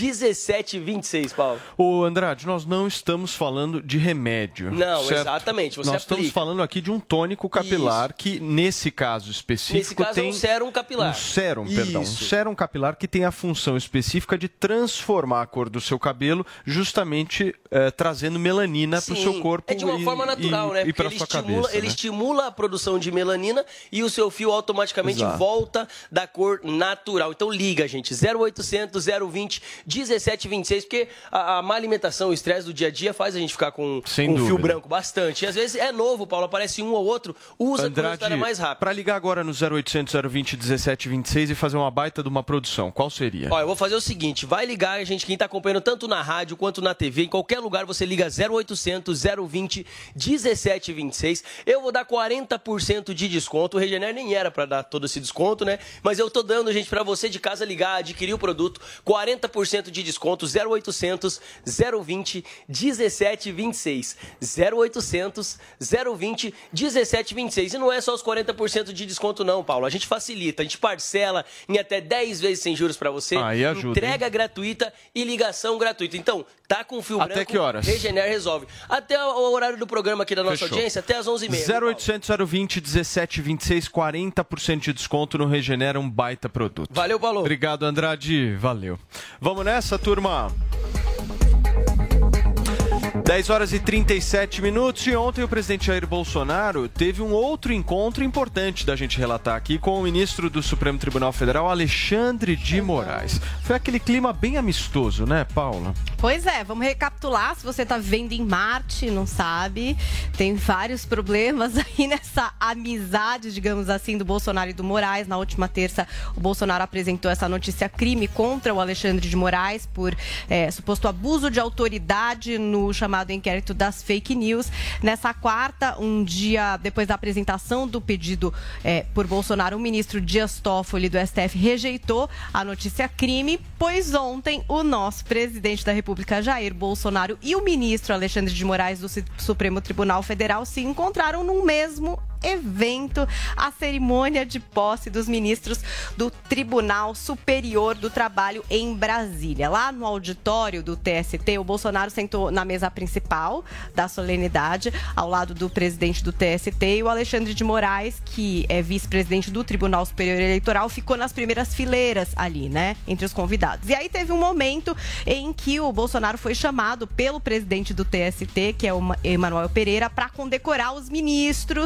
1726, Paulo. Ô, Andrade, nós não estamos falando de remédio. Não, certo? Exatamente. Você nós estamos falando aqui de um tônico capilar que, nesse caso específico, tem é um sérum capilar. Um sérum capilar que tem a função específica de transformar a cor do seu cabelo, justamente trazendo melanina para o seu corpo. É de uma forma natural, né? Porque ele estimula a produção de melanina e o seu fio automaticamente volta da cor natural. Então liga, gente, 0800 020 1726, porque a má alimentação, o estresse do dia a dia faz a gente ficar com um fio branco bastante. E às vezes é novo, Paulo, aparece um ou outro, usa quando está mais rápido. Para ligar agora no 0800 020 1726 e fazer uma baita de uma produção, qual seria? Ó, eu vou fazer o seguinte, vai ligar, gente, quem está acompanhando tanto na rádio quanto na TV, em qualquer lugar você liga 0800 020 1726. Eu vou dar 40% de desconto. O Regener nem era para dar todo esse desconto, né? Mas eu tô dando, gente, para você de casa ligar, adquirir o produto, 40% de desconto, 0800 020 1726. 0800 020 1726. E não é só os 40% de desconto não, Paulo. A gente facilita, a gente parcela em até 10 vezes sem juros para você. Aí ajuda, entrega gratuita e ligação gratuita. Então, tá com fio branco, até que horas? Regener resolve. Até o horário do programa aqui da nossa audiência, até as 11h30. 0800 020 1726, 40% de desconto no Regener, um baita produto. Valeu, Paulo. Obrigado, Andrade. Valeu. Vamos nessa, turma? 10 horas e 37 minutos e ontem o presidente Jair Bolsonaro teve um outro encontro importante da gente relatar aqui com o ministro do Supremo Tribunal Federal, Alexandre de Moraes. Foi aquele clima bem amistoso, né, Paula? Pois é, vamos recapitular. Se você está vivendo em Marte, não sabe, tem vários problemas aí nessa amizade, digamos assim, do Bolsonaro e do Moraes. Na última terça, o Bolsonaro apresentou essa notícia crime contra o Alexandre de Moraes por suposto abuso de autoridade no chamado inquérito das fake news. Nessa quarta, um dia depois da apresentação do pedido por Bolsonaro, o ministro Dias Toffoli do STF rejeitou a notícia crime, pois ontem o nosso presidente da República, Jair Bolsonaro, e o ministro Alexandre de Moraes do Supremo Tribunal Federal se encontraram no mesmo evento, a cerimônia de posse dos ministros do Tribunal Superior do Trabalho em Brasília. Lá no auditório do TST, o Bolsonaro sentou na mesa principal da solenidade, ao lado do presidente do TST, e o Alexandre de Moraes, que é vice-presidente do Tribunal Superior Eleitoral, ficou nas primeiras fileiras ali, né, entre os convidados. E aí teve um momento em que o Bolsonaro foi chamado pelo presidente do TST, que é o Emanuel Pereira, para condecorar os ministros que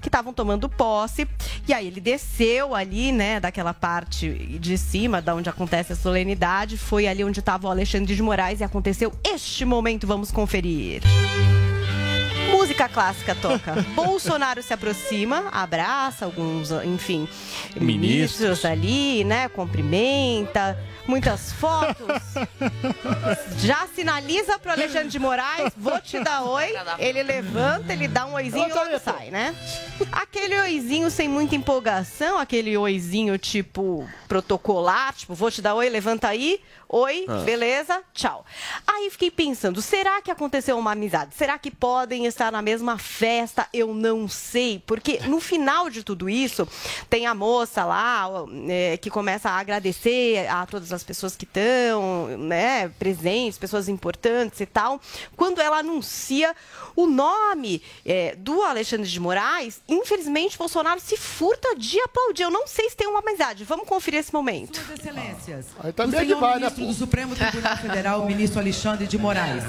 que estavam tomando posse. E aí ele desceu ali, né, daquela parte de cima, da onde acontece a solenidade. Foi ali onde estava o Alexandre de Moraes e aconteceu este momento. Vamos conferir. Música clássica toca. Bolsonaro se aproxima, abraça alguns, enfim, ministros ali, né? Cumprimenta, muitas fotos. Já sinaliza pro Alexandre de Moraes, vou te dar oi. Ele levanta, ele dá um oizinho e logo sai, né? Aquele oizinho sem muita empolgação, aquele oizinho tipo protocolar, tipo, vou te dar oi, levanta aí. Oi, beleza, tchau. Aí fiquei pensando, será que aconteceu uma amizade? Será que podem estar na mesma festa? Eu não sei, porque no final de tudo isso, tem a moça lá que começa a agradecer a todas as pessoas que estão, né, presentes, pessoas importantes e tal. Quando ela anuncia o nome do Alexandre de Moraes, infelizmente, Bolsonaro se furta de aplaudir. Eu não sei se tem uma amizade. Vamos conferir esse momento. Suas Excelências, Aí tá o bem senhor demais, né, ministro do Supremo Tribunal Federal, o ministro Alexandre de Moraes.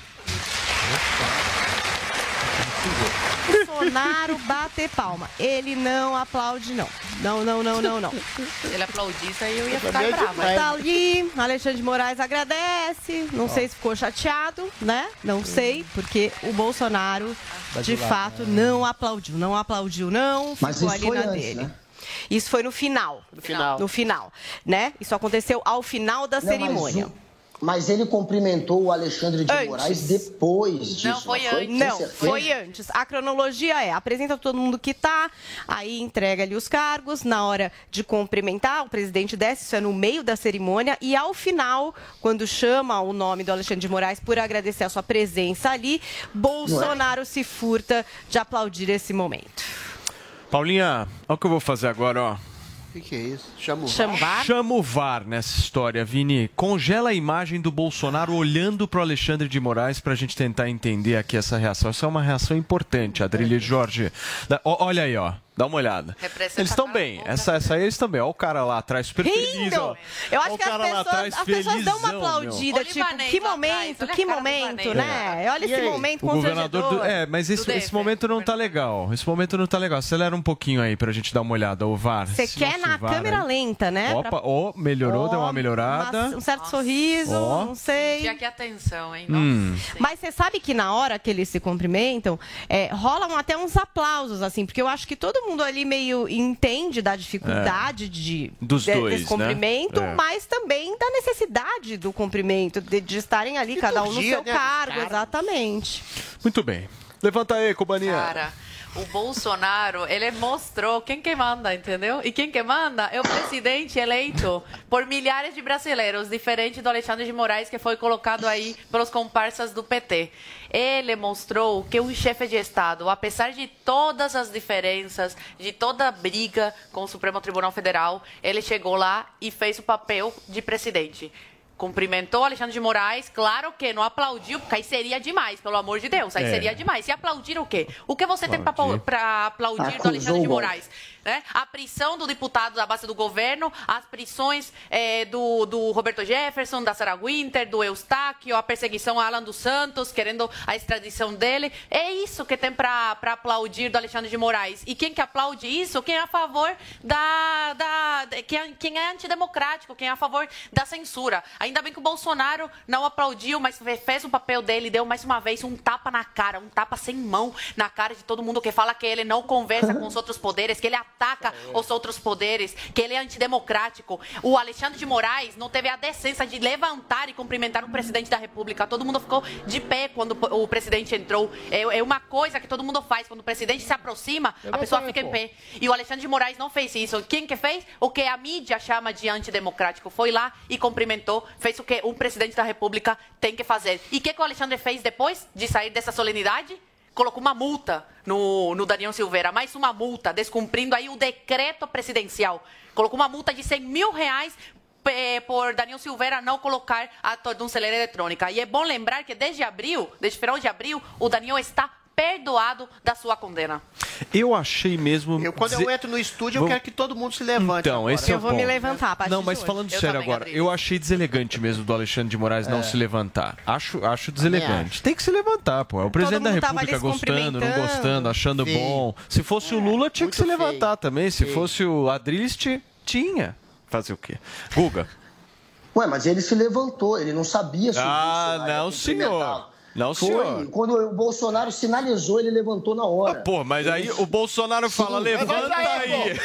Bolsonaro bater palma. Ele não aplaude, não. Não. Se ele aplaudisse, aí eu ia ficar brava. Tá ali, Alexandre de Moraes agradece. Não sei se ficou chateado, né? Não sei, porque o Bolsonaro, de fato, não aplaudiu. Não aplaudiu, não. Mas Ficou isso ali foi na antes, dele. né? Isso foi no final. No final, né? Isso aconteceu ao final da cerimônia. Mas ele cumprimentou o Alexandre de Moraes depois disso. Não, foi antes. Não, foi antes. A cronologia apresenta todo mundo que tá, aí entrega ali os cargos, na hora de cumprimentar, o presidente desce, isso é no meio da cerimônia, e ao final, quando chama o nome do Alexandre de Moraes por agradecer a sua presença ali, Bolsonaro se furta de aplaudir esse momento. Paulinha, olha o que eu vou fazer agora, ó. O que é isso? Chama o VAR? Chama o VAR nessa história, Vini. Congela a imagem do Bolsonaro olhando para o Alexandre de Moraes para a gente tentar entender aqui essa reação. Essa é uma reação importante, Adrilha e Jorge. Olha aí, ó. Dá uma olhada. Eles estão bem. Essa aí eles estão bem. Olha o cara lá atrás, super feliz. Ó. Eu acho que as pessoas dão uma aplaudida, tipo, que momento, né? Olha esse momento o governador mas esse momento não tá legal. Esse momento não tá legal. Acelera um pouquinho aí pra gente dar uma olhada, o VAR. Você quer na câmera lenta, né? Opa, melhorou, deu uma melhorada. Um certo sorriso, não sei. Tinha que atenção, hein? Mas você sabe que na hora que eles se cumprimentam, rolam até uns aplausos, assim, porque eu acho que todo mundo ali meio entende da dificuldade desse cumprimento, né? mas também da necessidade do cumprimento, de estarem ali, cada um no seu cargo, exatamente. Muito bem. Levanta aí, Cubaninha. Cara, o Bolsonaro, ele mostrou quem que manda, entendeu? E quem que manda é o presidente eleito por milhares de brasileiros, diferente do Alexandre de Moraes, que foi colocado aí pelos comparsas do PT. Ele mostrou que um chefe de Estado, apesar de todas as diferenças, de toda a briga com o Supremo Tribunal Federal, ele chegou lá e fez o papel de presidente. Cumprimentou Alexandre de Moraes, claro que não aplaudiu, porque aí seria demais, pelo amor de Deus, aí seria demais. E aplaudir o quê? O que você tem para aplaudir do Alexandre de Moraes? Né? A prisão do deputado da base do governo, as prisões do Roberto Jefferson, da Sarah Winter, do Eustáquio, a perseguição a Alan dos Santos, querendo a extradição dele. É isso que tem para aplaudir do Alexandre de Moraes. E quem que aplaude isso? Quem é a favor quem é antidemocrático, quem é a favor da censura. Ainda bem que o Bolsonaro não aplaudiu, mas fez o papel dele, deu mais uma vez um tapa na cara, um tapa sem mão na cara de todo mundo que fala que ele não conversa com os outros poderes, que ele ataca os outros poderes, que ele é antidemocrático. O Alexandre de Moraes não teve a decência de levantar e cumprimentar o presidente da República. Todo mundo ficou de pé quando o presidente entrou. É uma coisa que todo mundo faz. Quando o presidente se aproxima, a pessoa fica em pé. E o Alexandre de Moraes não fez isso. Quem que fez? O que a mídia chama de antidemocrático. Foi lá e cumprimentou, fez o que um presidente da República tem que fazer. E o que o Alexandre fez depois de sair dessa solenidade? Colocou uma multa no Daniel Silveira, mais uma multa, descumprindo aí o decreto presidencial. Colocou uma multa de R$100 mil por Daniel Silveira não colocar a tornozeleira eletrônica. E é bom lembrar que desde final de abril, o Daniel está perdoado da sua condena. Eu achei mesmo... Quando eu entro no estúdio, eu quero que todo mundo se levante. Então, esse é o ponto. Eu vou me levantar a partir Não, mas de hoje. falando sério agora, eu achei deselegante mesmo do Alexandre de Moraes não se levantar. Acho deselegante. Tem que se levantar, pô. É o presidente da República gostando, não gostando, achando bom. Se fosse o Lula, tinha que se levantar também. Se fosse o Adriles, tinha. Fazer o quê? Guga. Ué, mas ele se levantou, ele não sabia sobre isso. Não, senhor. Não, senhor. Quando o Bolsonaro sinalizou, ele levantou na hora. Pô, mas aí o Bolsonaro fala, levanta aí.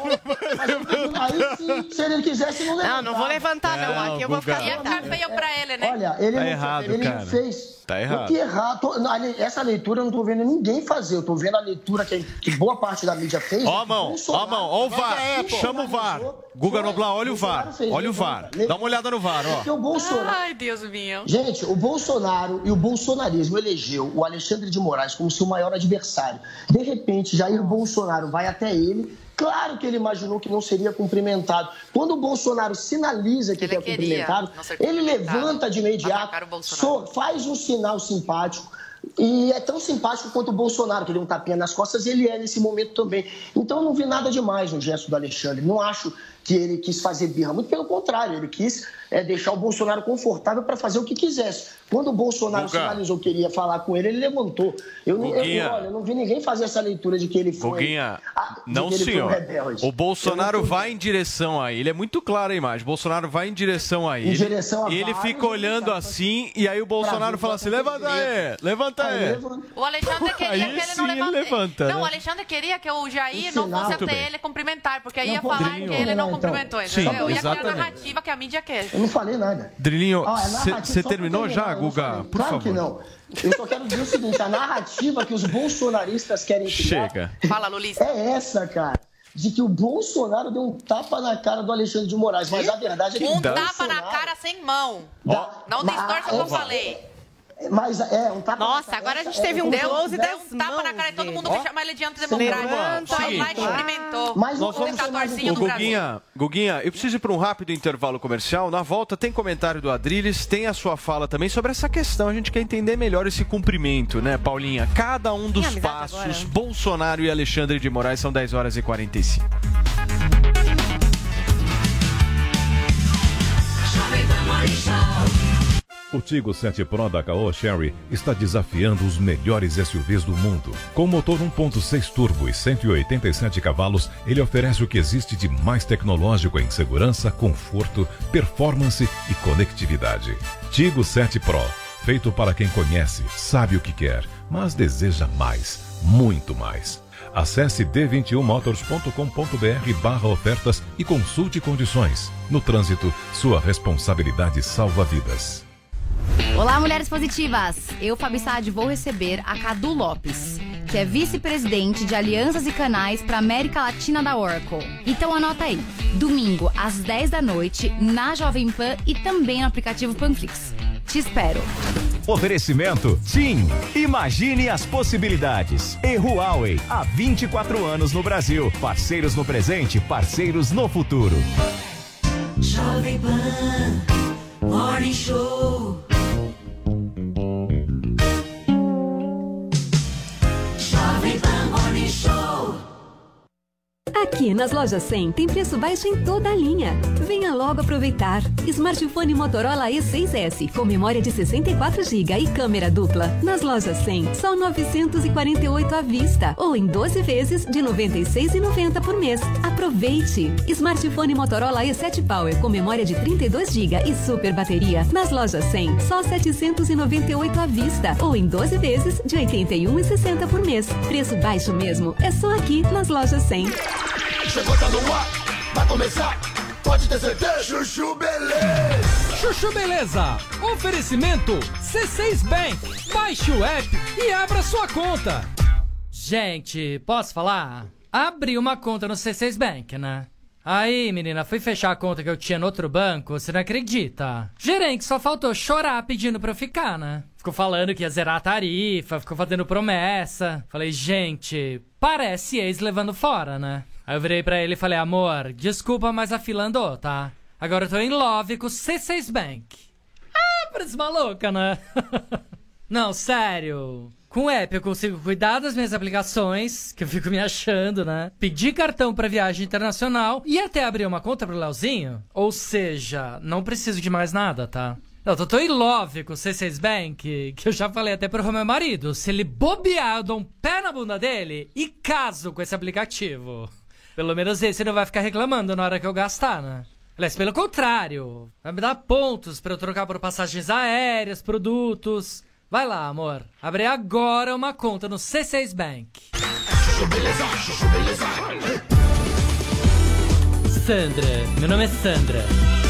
Aí, se ele quisesse, não levantar. Não vou levantar, não. Aqui eu vou ficar... Ia ficar feio pra ele, né? Olha, ele Tá não, errado, ele cara. fez... Tá errado. Que errado. Essa leitura eu não tô vendo ninguém fazer. Eu tô vendo a leitura que boa parte da mídia fez. Ó a mão, ó o VAR. Chama o VAR. Guga Noblar, olha o VAR. Olha o VAR. Dá uma olhada no VAR, ó. Porque o Bolsonaro... Ai, Deus meu. Gente, o Bolsonaro e o bolsonarismo elegeu o Alexandre de Moraes como seu maior adversário. De repente, Jair Bolsonaro vai até ele. Claro que ele imaginou que não seria cumprimentado. Quando o Bolsonaro sinaliza que é cumprimentado, ele levanta de imediato, faz um sinal simpático. E é tão simpático quanto o Bolsonaro, que deu um tapinha nas costas, ele é nesse momento também. Então eu não vi nada demais no gesto do Alexandre. Não acho que ele quis fazer birra. Muito pelo contrário, ele quis deixar o Bolsonaro confortável para fazer o que quisesse. Quando o Bolsonaro sinalizou que queria falar com ele, ele levantou. Eu não vi ninguém fazer essa leitura de que ele foi... Guguinha, não, senhor. O Bolsonaro vai em direção a ele. É muito clara a imagem. O Bolsonaro vai em direção a ele. E ele fica olhando assim, e aí o Bolsonaro fala assim, levanta aí, levanta aí. O Alexandre queria que ele não levantasse. Não, o Alexandre queria que o Jair não fosse até ele cumprimentar, porque aí ia falar que ele não cumprimentou, entendeu? Ia criar a narrativa que a mídia quer. Eu não falei nada. Drilinho, você terminou já, Guga? Por favor. Claro que não. Eu só quero dizer o seguinte, a narrativa que os bolsonaristas querem criar... Chega. Fala, Lulista. É essa, cara. De que o Bolsonaro deu um tapa na cara do Alexandre de Moraes. Mas a verdade é que um tapa na cara sem mão. Não distorça o que eu falei. Mas um tapa. Nossa, agora a gente teve um close deu um tapa na cara e todo mundo quer chamar ele de antidemocrático. Foi lá e cumprimentou. O ditatorzinho do Brasil. Guguinha, eu preciso ir para um rápido intervalo comercial. Na volta tem comentário do Adriles, tem a sua fala também sobre essa questão. A gente quer entender melhor esse cumprimento, né, Paulinha? Cada um dos passos, agora. Bolsonaro e Alexandre de Moraes, são 10h45. O Tiggo 7 Pro da Caoa Chery está desafiando os melhores SUVs do mundo. Com motor 1.6 turbo e 187 cavalos, ele oferece o que existe de mais tecnológico em segurança, conforto, performance e conectividade. Tiggo 7 Pro, feito para quem conhece, sabe o que quer, mas deseja mais, muito mais. Acesse d21motors.com.br/ofertas e consulte condições. No trânsito, sua responsabilidade salva vidas. Olá, mulheres positivas! Eu, Fabi Saad, vou receber a Cadu Lopes, que é vice-presidente de alianças e canais para América Latina da Oracle. Então anota aí, domingo às 10 da noite, na Jovem Pan e também no aplicativo Panflix. Te espero! Oferecimento TIM. Imagine as possibilidades. E Huawei, há 24 anos no Brasil. Parceiros no presente, parceiros no futuro. Jovem Pan Morning Show. Jovem Pan Morning Show. Aqui nas Lojas 100 tem preço baixo em toda a linha. Venha logo aproveitar. Smartphone Motorola E6S com memória de 64 GB e câmera dupla. Nas Lojas 100, só 948 à vista ou em 12 vezes de R$ 96,90 por mês. Aproveite! Smartphone Motorola E7 Power com memória de 32 GB e super bateria. Nas Lojas 100, só 798 à vista ou em 12 vezes de R$ 81,60 por mês. Preço baixo mesmo é só aqui nas Lojas 100. Chegou, tá no ar, vai começar, pode ter certeza. Chuchu Beleza. Chuchu Beleza. Oferecimento C6 Bank. Baixe o app e abra sua conta. Gente, posso falar? Abri uma conta no C6 Bank, né? Aí, menina, fui fechar a conta que eu tinha no outro banco, você não acredita? Gerente só faltou chorar pedindo pra eu ficar, né? Ficou falando que ia zerar a tarifa, ficou fazendo promessa. Falei, gente, parece ex levando fora, né? Aí eu virei pra ele e falei, amor, desculpa, mas a fila andou, tá? Agora eu tô em love com o C6 Bank. Ah, parece maluca, né? Não, sério. Com o app eu consigo cuidar das minhas aplicações, que eu fico me achando, né? Pedir cartão pra viagem internacional e até abrir uma conta pro Leozinho. Ou seja, não preciso de mais nada, tá? Eu tô tão in love com o C6 Bank que eu já falei até pro meu marido. Se ele bobear, eu dou um pé na bunda dele e caso com esse aplicativo. Pelo menos esse não vai ficar reclamando na hora que eu gastar, né? Aliás, pelo contrário, vai me dar pontos pra eu trocar por passagens aéreas, produtos. Vai lá, amor. Abre agora uma conta no C6 Bank. Sandra. Meu nome é Sandra.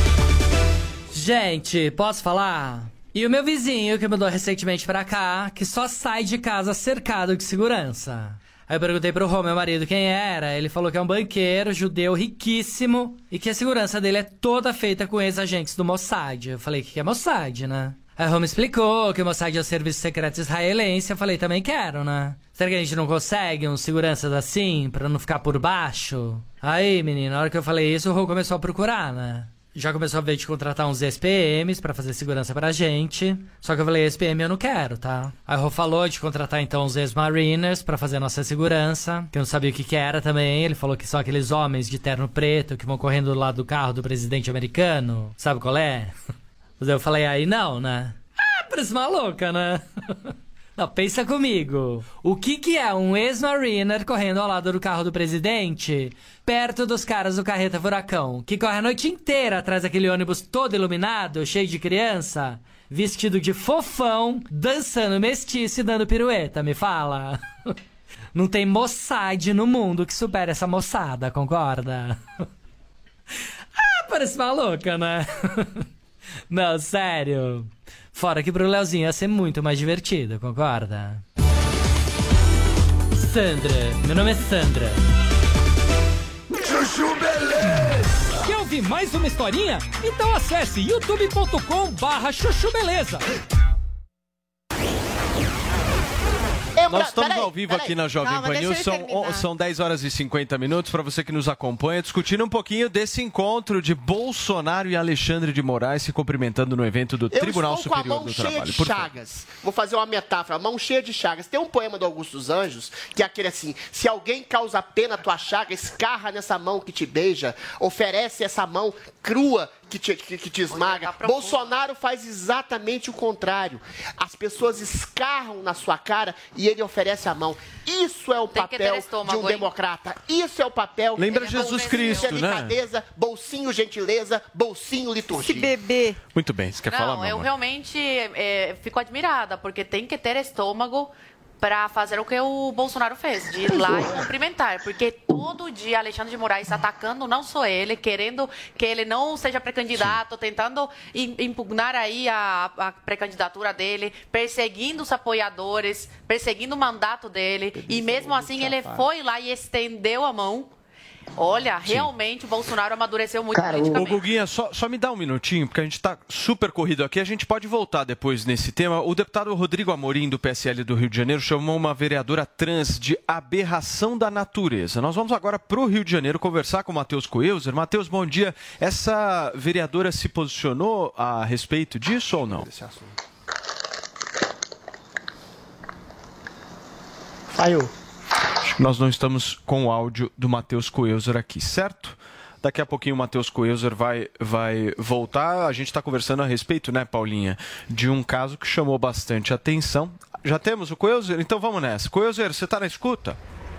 Gente, posso falar? E o meu vizinho que mudou recentemente pra cá, que só sai de casa cercado de segurança. Aí eu perguntei pro Rô, meu marido, quem era. Ele falou que é um banqueiro judeu riquíssimo e que a segurança dele é toda feita com ex-agentes do Mossad. Eu falei, o que é Mossad, né? Aí o Rô me explicou que o Mossad é o serviço secreto israelense. Eu falei, também quero, né? Será que a gente não consegue uns seguranças assim, pra não ficar por baixo? Aí, menino, na hora que eu falei isso, o Rô começou a procurar, né? Já começou a ver de contratar uns SPMs pra fazer segurança pra gente. Só que eu falei, SPM eu não quero, tá? Aí o Rô falou de contratar então uns ex-mariners pra fazer a nossa segurança. Que eu não sabia o que era também. Ele falou que são aqueles homens de terno preto que vão correndo do lado do carro do presidente americano. Sabe qual é? Mas eu falei, aí não, né? Ah, parece maluca, né? Não, pensa comigo. O que é um ex-mariner correndo ao lado do carro do presidente, perto dos caras do Carreta Furacão, que corre a noite inteira atrás daquele ônibus todo iluminado, cheio de criança, vestido de fofão, dançando mestiço e dando pirueta, me fala? Não tem Mossad no mundo que supere essa moçada, concorda? Ah, parece maluca, né? Não, sério. Fora que pro Leozinho ia ser muito mais divertido, concorda? Sandra. Meu nome é Sandra. Chuchu Beleza! Quer ouvir mais uma historinha? Então acesse youtube.com/chuchu beleza. Nós estamos ao vivo aqui na Jovem Pan News, são 10 horas e 50 minutos, para você que nos acompanha, discutindo um pouquinho desse encontro de Bolsonaro e Alexandre de Moraes se cumprimentando no evento do Tribunal Superior do Trabalho. Eu estou com a mão cheia de chagas. Vou fazer uma metáfora, mão cheia de chagas. Tem um poema do Augusto dos Anjos, que é aquele assim, se alguém causa pena à tua chaga, escarra nessa mão que te beija, oferece essa mão crua que te esmaga. Bolsonaro faz exatamente o contrário. As pessoas escarram na sua cara e ele oferece a mão. Isso é o papel de um democrata. Isso é o papel... Lembra Jesus Cristo, né? Delicadeza, bolsinho gentileza, bolsinho liturgia. Esse bebê. Muito bem, você quer falar, Não, eu realmente fico admirada, porque tem que ter estômago para fazer o que o Bolsonaro fez, de ir lá e cumprimentar, porque todo dia Alexandre de Moraes atacando não só ele, querendo que ele não seja pré-candidato, sim, tentando impugnar aí a pré-candidatura dele, perseguindo os apoiadores, perseguindo o mandato dele, e mesmo assim ele foi lá e estendeu a mão. Olha, realmente o Bolsonaro amadureceu muito politicamente. Ô, Guguinha, só me dá um minutinho, porque a gente está super corrido aqui. A gente pode voltar depois nesse tema. O deputado Rodrigo Amorim, do PSL do Rio de Janeiro, chamou uma vereadora trans de aberração da natureza. Nós vamos agora para o Rio de Janeiro conversar com o Matheus Coelzer. Matheus, bom dia. Essa vereadora se posicionou a respeito disso ou não? Saiu. Nós não estamos com o áudio do Matheus Coelzer aqui, certo? Daqui a pouquinho o Matheus Coelzer vai voltar. A gente está conversando a respeito, né, Paulinha, de um caso que chamou bastante atenção. Já temos o Coelzer? Então vamos nessa. Coelzer, você está na escuta?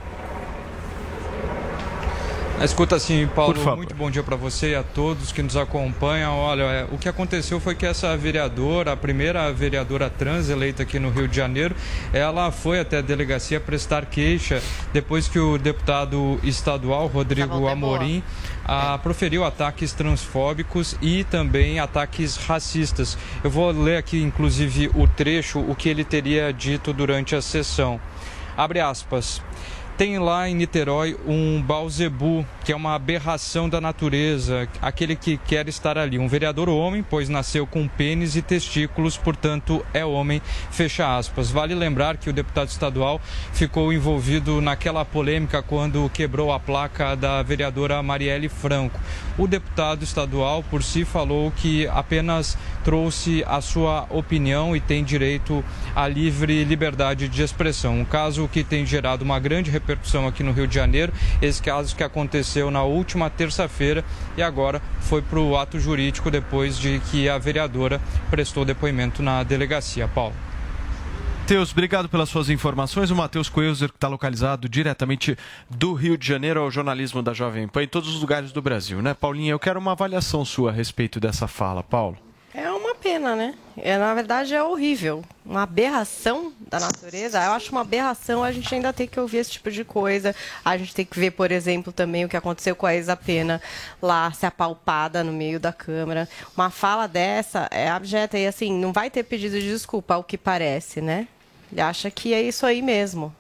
Escuta sim, Paulo, muito bom dia para você e a todos que nos acompanham. Olha, o que aconteceu foi que essa vereadora, a primeira vereadora trans eleita aqui no Rio de Janeiro, ela foi até a delegacia prestar queixa depois que o deputado estadual, Rodrigo Amorim, proferiu ataques transfóbicos e também ataques racistas. Eu vou ler aqui, inclusive, o trecho, o que ele teria dito durante a sessão. Abre aspas. Tem lá em Niterói um Baozebu, que é uma aberração da natureza, aquele que quer estar ali. Um vereador homem, pois nasceu com pênis e testículos, portanto é homem, fecha aspas. Vale lembrar que o deputado estadual ficou envolvido naquela polêmica quando quebrou a placa da vereadora Marielle Franco. O deputado estadual, por si, falou que apenas trouxe a sua opinião e tem direito à livre liberdade de expressão. Um caso que tem gerado uma grande repercussão aqui no Rio de Janeiro, esse caso que aconteceu na última terça-feira e agora foi para o ato jurídico depois de que a vereadora prestou depoimento na delegacia. Paulo. Matheus, obrigado pelas suas informações. O Matheus Coelzer, que está localizado diretamente do Rio de Janeiro ao jornalismo da Jovem Pan em todos os lugares do Brasil, né, Paulinha? Eu quero uma avaliação sua a respeito dessa fala, Paulo. É uma pena, né? Na verdade, é horrível. Uma aberração da natureza. Eu acho uma aberração a gente ainda tem que ouvir esse tipo de coisa. A gente tem que ver, por exemplo, também o que aconteceu com a Isa Pena lá, se apalpada no meio da Câmara. Uma fala dessa é abjeta e, assim, não vai ter pedido de desculpa, ao que parece, né? Ele acha que é isso aí mesmo.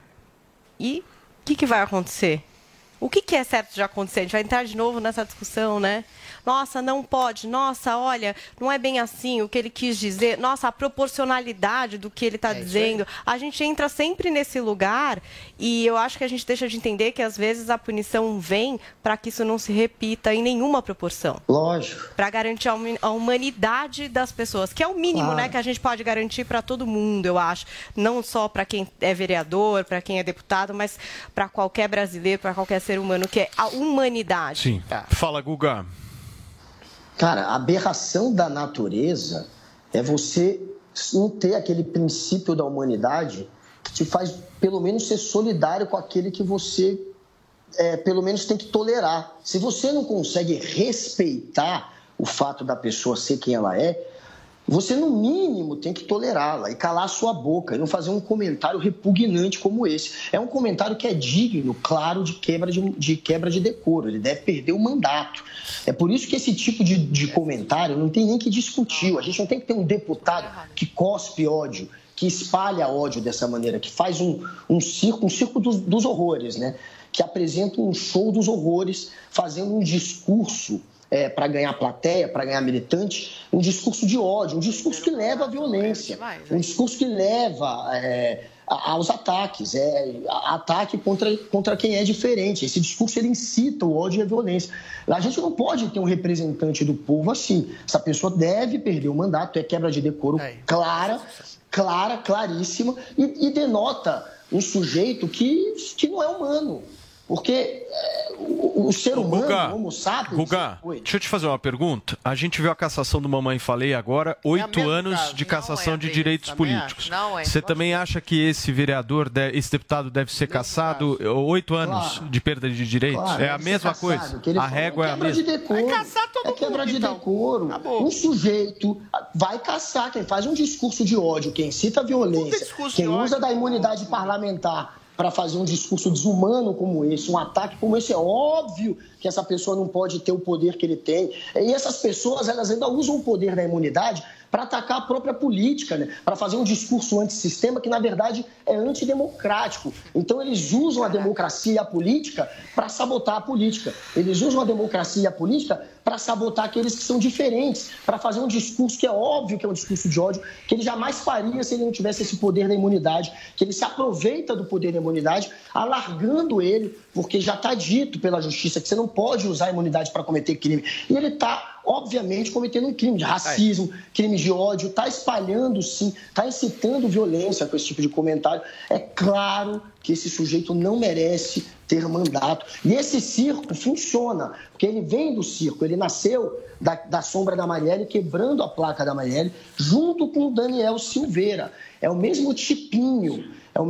E o que vai acontecer? O que é certo de acontecer? A gente vai entrar de novo nessa discussão, né? Nossa, não pode. Nossa, olha, não é bem assim o que ele quis dizer. Nossa, a proporcionalidade do que ele está dizendo. A gente entra sempre nesse lugar e eu acho que a gente deixa de entender que, às vezes, a punição vem para que isso não se repita em nenhuma proporção. Lógico. Para garantir a humanidade das pessoas, que é o mínimo, né, que a gente pode garantir para todo mundo, eu acho. Não só para quem é vereador, para quem é deputado, mas para qualquer brasileiro, para qualquer ser humano, que é a humanidade. Sim. Fala, Guga. Cara, a aberração da natureza é você não ter aquele princípio da humanidade que te faz, pelo menos, ser solidário com aquele que você, pelo menos, tem que tolerar. Se você não consegue respeitar o fato da pessoa ser quem ela é, você, no mínimo, tem que tolerá-la e calar a sua boca e não fazer um comentário repugnante como esse. É um comentário que é digno, claro, de quebra de decoro. Ele deve perder o mandato. É por isso que esse tipo de comentário não tem nem que discutir. A gente não tem que ter um deputado que cospe ódio, que espalha ódio dessa maneira, que faz um circo dos horrores, né? Que apresenta um show dos horrores, fazendo um discurso para ganhar plateia, para ganhar militante, um discurso de ódio, um discurso que leva à violência, um discurso que leva aos ataques, ataque contra quem é diferente. Esse discurso ele incita o ódio e a violência. A gente não pode ter um representante do povo assim. Essa pessoa deve perder o mandato, é quebra de decoro claríssima, e denota um sujeito que não é humano. Porque o ser humano, o Homo sapiens... Guga, deixa eu te fazer uma pergunta. A gente viu a cassação do Mamãe Falei agora, 8 anos de cassação de direitos políticos. Você também acha que esse vereador, esse deputado deve ser cassado 8 anos de perda de direitos? Claro, é a mesma coisa? A régua é a mesma? É quebra de decoro. Um sujeito vai caçar quem faz um discurso de ódio, quem incita a violência, quem usa da imunidade parlamentar para fazer um discurso desumano como esse, um ataque como esse. É óbvio que essa pessoa não pode ter o poder que ele tem. E essas pessoas, elas ainda usam o poder da imunidade para atacar a própria política, né? Para fazer um discurso antissistema que, na verdade, é antidemocrático. Então, eles usam a democracia e a política para sabotar a política. Eles usam a democracia e a política para sabotar aqueles que são diferentes, para fazer um discurso que é óbvio que é um discurso de ódio, que ele jamais faria se ele não tivesse esse poder da imunidade, que ele se aproveita do poder da imunidade, alargando ele, porque já está dito pela justiça que você não pode usar a imunidade para cometer crime. E ele está, obviamente, cometendo um crime de racismo, crime de ódio, está espalhando, sim, está incitando violência com esse tipo de comentário. É claro que esse sujeito não merece ter mandato. E esse circo funciona, porque ele vem do circo, ele nasceu da sombra da Marielle, quebrando a placa da Marielle, junto com o Daniel Silveira. É o mesmo tipinho,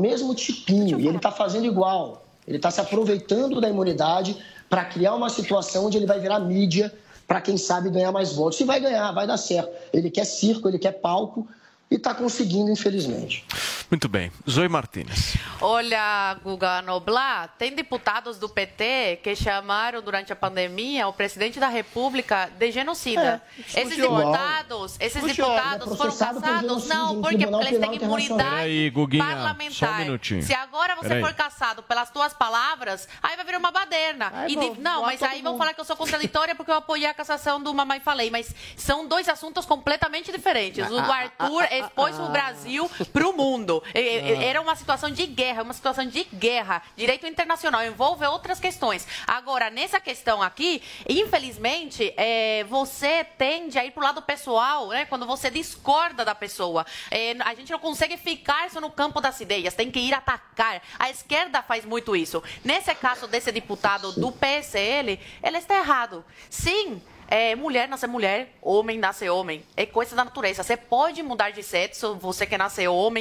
e ele está fazendo igual. Ele está se aproveitando da imunidade para criar uma situação onde ele vai virar mídia para, quem sabe, ganhar mais votos. Se vai ganhar, vai dar certo. Ele quer circo, ele quer palco, e está conseguindo, infelizmente. Muito bem. Zoe Martínez. Olha, Guga Noblar, tem deputados do PT que chamaram durante a pandemia o presidente da República de genocida. Esses deputados foram caçados? Não, porque eles têm imunidade parlamentar. Só um minutinho. Se agora você for caçado pelas tuas palavras, aí vai virar uma baderna. Mas aí vão falar que eu sou contraditória porque eu apoiei a cassação do Mamãe Falei. Mas são dois assuntos completamente diferentes. O do Arthur expôs o Brasil para o mundo. Era uma situação de guerra, direito internacional, envolve outras questões. Agora, nessa questão aqui, infelizmente, você tende a ir para o lado pessoal, né, quando você discorda da pessoa. A gente não consegue ficar só no campo das ideias, tem que ir atacar. A esquerda faz muito isso. Nesse caso desse deputado do PSL, ele está errado. Sim. Mulher nasce mulher, homem nasce homem. É coisa da natureza. Você pode mudar de sexo, você quer nascer homem,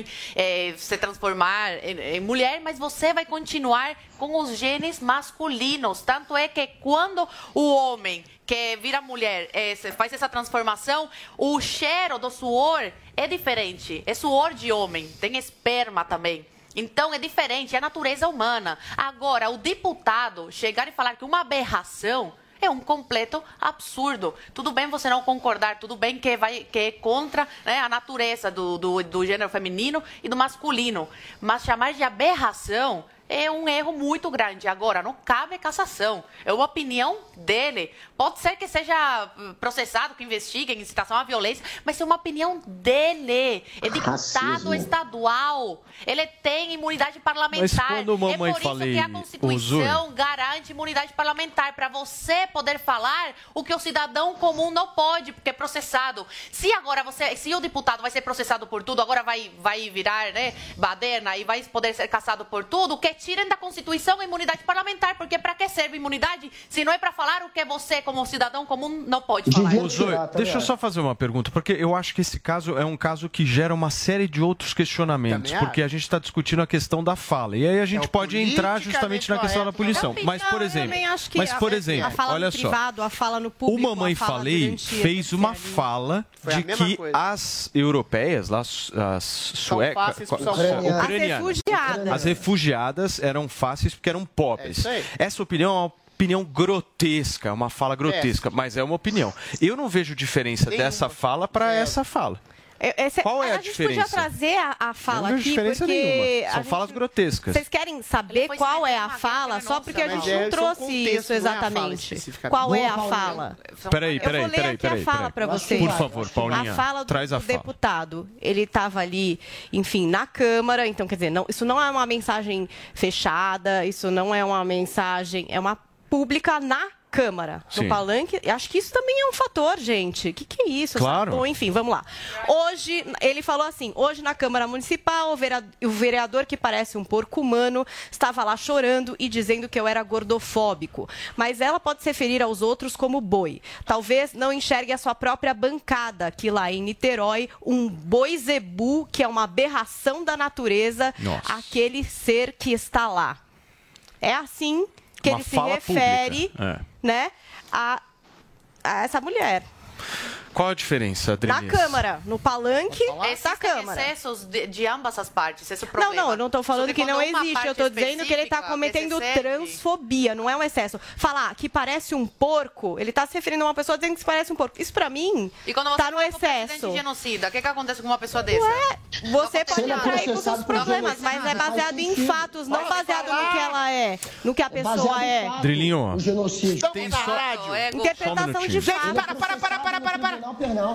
se transformar em mulher, mas você vai continuar com os genes masculinos. Tanto é que quando o homem que vira mulher faz essa transformação, o cheiro do suor é diferente. É suor de homem, tem esperma também. Então, é diferente, é a natureza humana. Agora, o deputado chegar e falar que uma aberração é um completo absurdo. Tudo bem você não concordar, tudo bem que é contra, né, a natureza do gênero feminino e do masculino, mas chamar de aberração é um erro muito grande. Agora, não cabe cassação. É uma opinião dele. Pode ser que seja processado, que investigue em incitação à violência, mas é uma opinião dele. É deputado estadual. Ele tem imunidade parlamentar. Mas quando Mamãe é por isso que a Constituição garante imunidade parlamentar, para você poder falar o que o cidadão comum não pode, porque é processado. Se o deputado vai ser processado por tudo, agora vai virar, né, baderna e vai poder ser cassado por tudo, que tirem da Constituição a imunidade parlamentar, porque para que serve imunidade se não é para falar o que você, como cidadão comum, não pode falar? Deixa eu só fazer uma pergunta, porque eu acho que esse caso é um caso que gera uma série de outros questionamentos, porque a gente está discutindo a questão da fala, e aí a gente pode entrar justamente na questão da punição. Mas, por exemplo, a fala olha no privado, a fala no público, o Mamãe Falei fez uma fala de que as europeias, as suecas, ucranianas, as refugiadas eram fáceis porque eram pobres. Essa opinião é uma opinião grotesca, uma fala grotesca, mas é uma opinião. Eu não vejo diferença dessa fala para essa fala. Qual é a diferença? A gente podia trazer a fala não aqui, diferença porque nenhuma. São falas grotescas. Vocês querem saber qual é a fala? Só porque a gente não trouxe isso exatamente. Qual é a fala? Peraí. Eu vou ler aqui a fala para vocês. Por favor, Paulinha, a fala traz a do fala. deputado. Ele estava ali, enfim, na Câmara. Então, quer dizer, isso não é uma mensagem fechada, isso não é uma mensagem, é uma pública na Câmara, no palanque. Acho que isso também é um fator, gente. O que é isso? Claro. Bom, enfim, vamos lá. Hoje, ele falou assim, hoje na Câmara Municipal, o vereador que parece um porco humano estava lá chorando e dizendo que eu era gordofóbico. Mas ela pode se referir aos outros como boi. Talvez não enxergue a sua própria bancada, que lá em Niterói, um boi zebu, que é uma aberração da natureza, aquele ser que está lá. É assim que ele se refere, né, a essa mulher. Qual a diferença, Adriles? Na Câmara, no palanque da Câmara. Excessos de ambas as partes, esse é o problema. Não, eu não estou falando que não existe, eu estou dizendo que ele está cometendo transfobia, não é um excesso. Falar que parece um porco, ele está se referindo a uma pessoa dizendo que parece um porco. Isso, para mim, está no excesso. Genocida, o que acontece com uma pessoa dessa? Você pode entrar aí com seus problemas, mas é baseado em fatos, não baseado no que ela é, no que a pessoa é. Drilinho, Estamos na rádio. Interpretação de fatos. Para.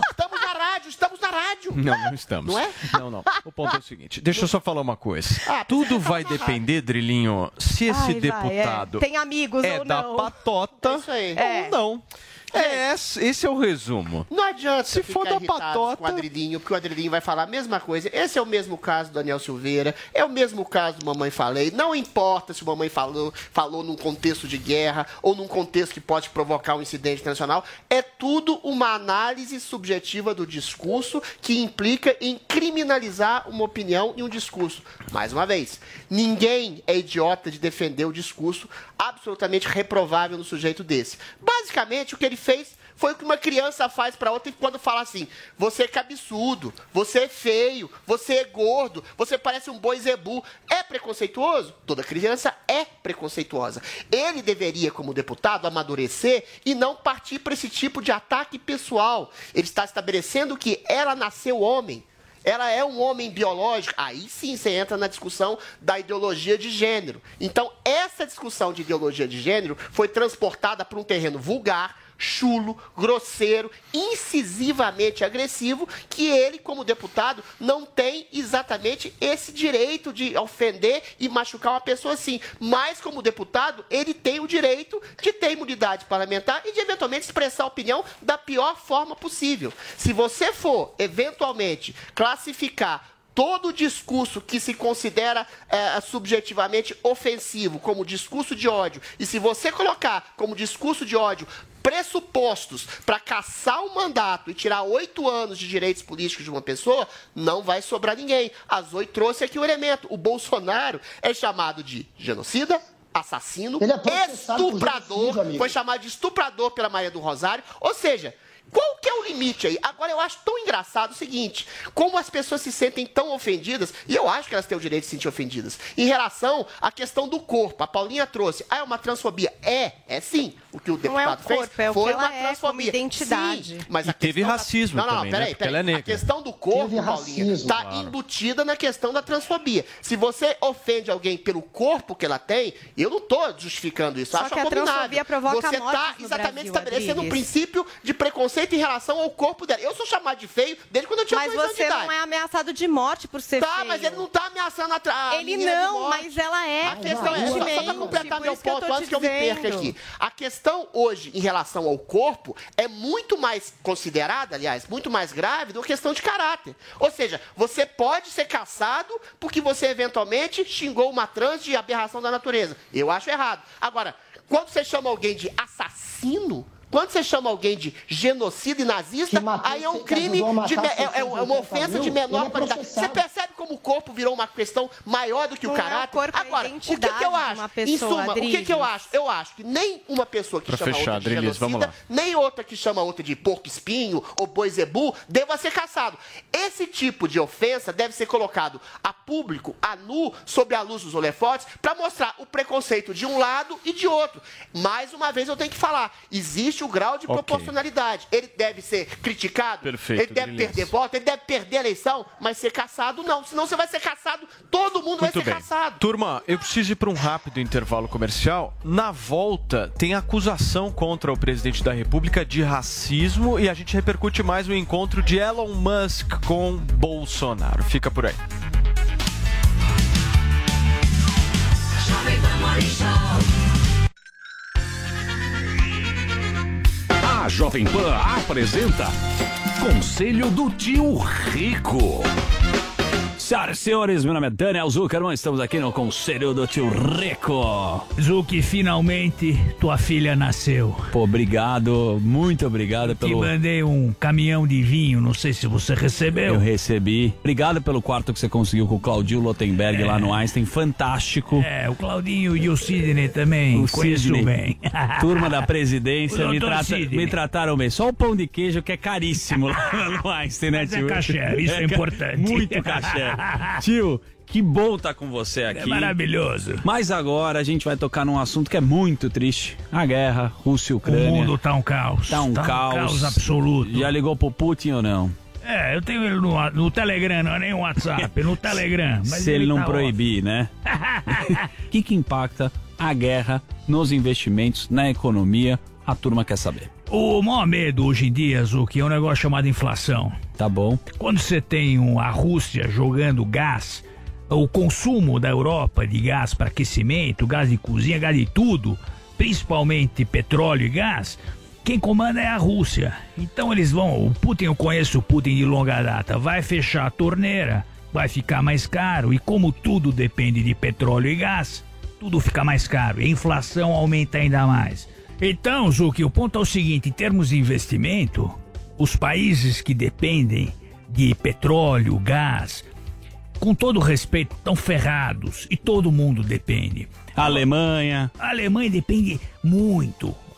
Estamos na rádio. Não estamos. Não é? Não. O ponto é o seguinte, deixa eu só falar uma coisa. Tudo vai depender, Drilinho, se esse deputado tem amigos ou não. da patota ou não. Esse é o resumo. Não adianta se for da patota com o Adrilinho, porque o Adrilinho vai falar a mesma coisa. Esse é o mesmo caso do Daniel Silveira, é o mesmo caso do Mamãe Falei. Não importa se o Mamãe falou num contexto de guerra ou num contexto que pode provocar um incidente internacional. É tudo uma análise subjetiva do discurso que implica em criminalizar uma opinião e um discurso. Mais uma vez, ninguém é idiota de defender o discurso absolutamente reprovável no sujeito desse. Basicamente, o que ele fez Foi o que uma criança faz para outra quando fala assim, você é cabeçudo, você é feio, você é gordo, você parece um boi zebu. É preconceituoso? Toda criança é preconceituosa. Ele deveria, como deputado, amadurecer e não partir para esse tipo de ataque pessoal. Ele está estabelecendo que ela nasceu homem. Ela é um homem biológico, aí sim você entra na discussão da ideologia de gênero. Então, essa discussão de ideologia de gênero foi transportada para um terreno vulgar, chulo, grosseiro, incisivamente agressivo, que ele, como deputado, não tem exatamente esse direito de ofender e machucar uma pessoa assim. Mas, como deputado, ele tem o direito de ter imunidade parlamentar e de, eventualmente, expressar a opinião da pior forma possível. Se você for, eventualmente, classificar todo discurso que se considera subjetivamente ofensivo como discurso de ódio, e se você colocar como discurso de ódio pressupostos para caçar um mandato e tirar 8 anos de direitos políticos de uma pessoa, não vai sobrar ninguém. A Zoe trouxe aqui o elemento. O Bolsonaro é chamado de genocida, assassino, estuprador, foi chamado de estuprador pela Maria do Rosário, ou seja, qual que é o limite aí? Agora, eu acho tão engraçado o seguinte, como as pessoas se sentem tão ofendidas, e eu acho que elas têm o direito de se sentir ofendidas, em relação à questão do corpo. A Paulinha trouxe, é uma transfobia? É sim. O que o deputado fez foi uma transfobia. Identidade. Sim, mas e teve racismo também, né? Porque ela é negra. A questão do corpo, Paulinha, está embutida na questão da transfobia. Se você ofende alguém pelo corpo que ela tem, eu não estou justificando isso. Só acho que a transfobia provoca você está exatamente estabelecendo um princípio de preconceito em relação ao corpo dela. Eu sou chamado de feio desde quando eu tinha 2 anos de idade. Mas você não é ameaçado de morte por ser feio. Tá, mas ele não está ameaçando a Ele não, mas ela é. A questão é, só para completar meu ponto antes que eu me perca aqui. A questão hoje, em relação ao corpo, é muito mais considerada, aliás, muito mais grave do que questão de caráter. Ou seja, você pode ser caçado porque você eventualmente xingou uma trans de aberração da natureza. Eu acho errado. Agora, quando você chama alguém de assassino, quando você chama alguém de genocida e nazista, aí é um crime, é uma ofensa de menor qualidade. Você percebe como o corpo virou uma questão maior do que o caráter? Agora, o que eu acho? Em suma, o que eu acho? Eu acho que nem uma pessoa que chama outra de genocida, nem outra que chama outra de porco-espinho ou boi zebu, deva ser caçado. Esse tipo de ofensa deve ser colocado a público, a nu, sob a luz dos holofotes, para mostrar o preconceito de um lado e de outro. Mais uma vez eu tenho que falar, existe o grau de proporcionalidade. Ele deve ser criticado, ele deve perder voto, ele deve perder a eleição, mas ser caçado não. Senão você vai ser caçado, todo mundo vai ser caçado. Turma, eu preciso ir para um rápido intervalo comercial. Na volta, tem acusação contra o presidente da República de racismo e a gente repercute mais o encontro de Elon Musk com Bolsonaro. Fica por aí. A Jovem Pan apresenta Conselho do Tio Rico. Senhoras e senhores, meu nome é Daniel Zuckerman, estamos aqui no Conselho do Tio Rico. Zuki, finalmente tua filha nasceu. Pô, obrigado, muito obrigado pelo... Te mandei um caminhão de vinho, não sei se você recebeu. Eu recebi. Obrigado pelo quarto que você conseguiu com o Claudinho Lotenberg lá no Einstein, fantástico. O Claudinho e o Sidney também, conheço bem. Turma da presidência, me trataram bem. Só o pão de queijo que é caríssimo lá no Einstein, né, tio? É cachê, isso é importante. Muito cachê. Tio, que bom estar com você aqui. É maravilhoso. Mas agora a gente vai tocar num assunto que é muito triste. A guerra, Rússia e Ucrânia. O mundo tá um caos. Tá um caos absoluto. Já ligou pro Putin ou não? Eu tenho ele no Telegram, não é nem o WhatsApp, no Telegram. Mas se ele não tá proibir, né? O que impacta a guerra nos investimentos, na economia? A turma quer saber. O maior medo hoje em dia, Zuki, é um negócio chamado inflação. Tá bom. Quando você tem a Rússia jogando gás, o consumo da Europa de gás para aquecimento, gás de cozinha, gás de tudo, principalmente petróleo e gás, quem comanda é a Rússia. Então eles vão, o Putin, eu conheço o Putin de longa data, vai fechar a torneira, vai ficar mais caro, e como tudo depende de petróleo e gás, tudo fica mais caro, e a inflação aumenta ainda mais. Então, Zuki, o ponto é o seguinte, em termos de investimento, os países que dependem de petróleo, gás, com todo respeito, estão ferrados e todo mundo depende. A Alemanha depende muito.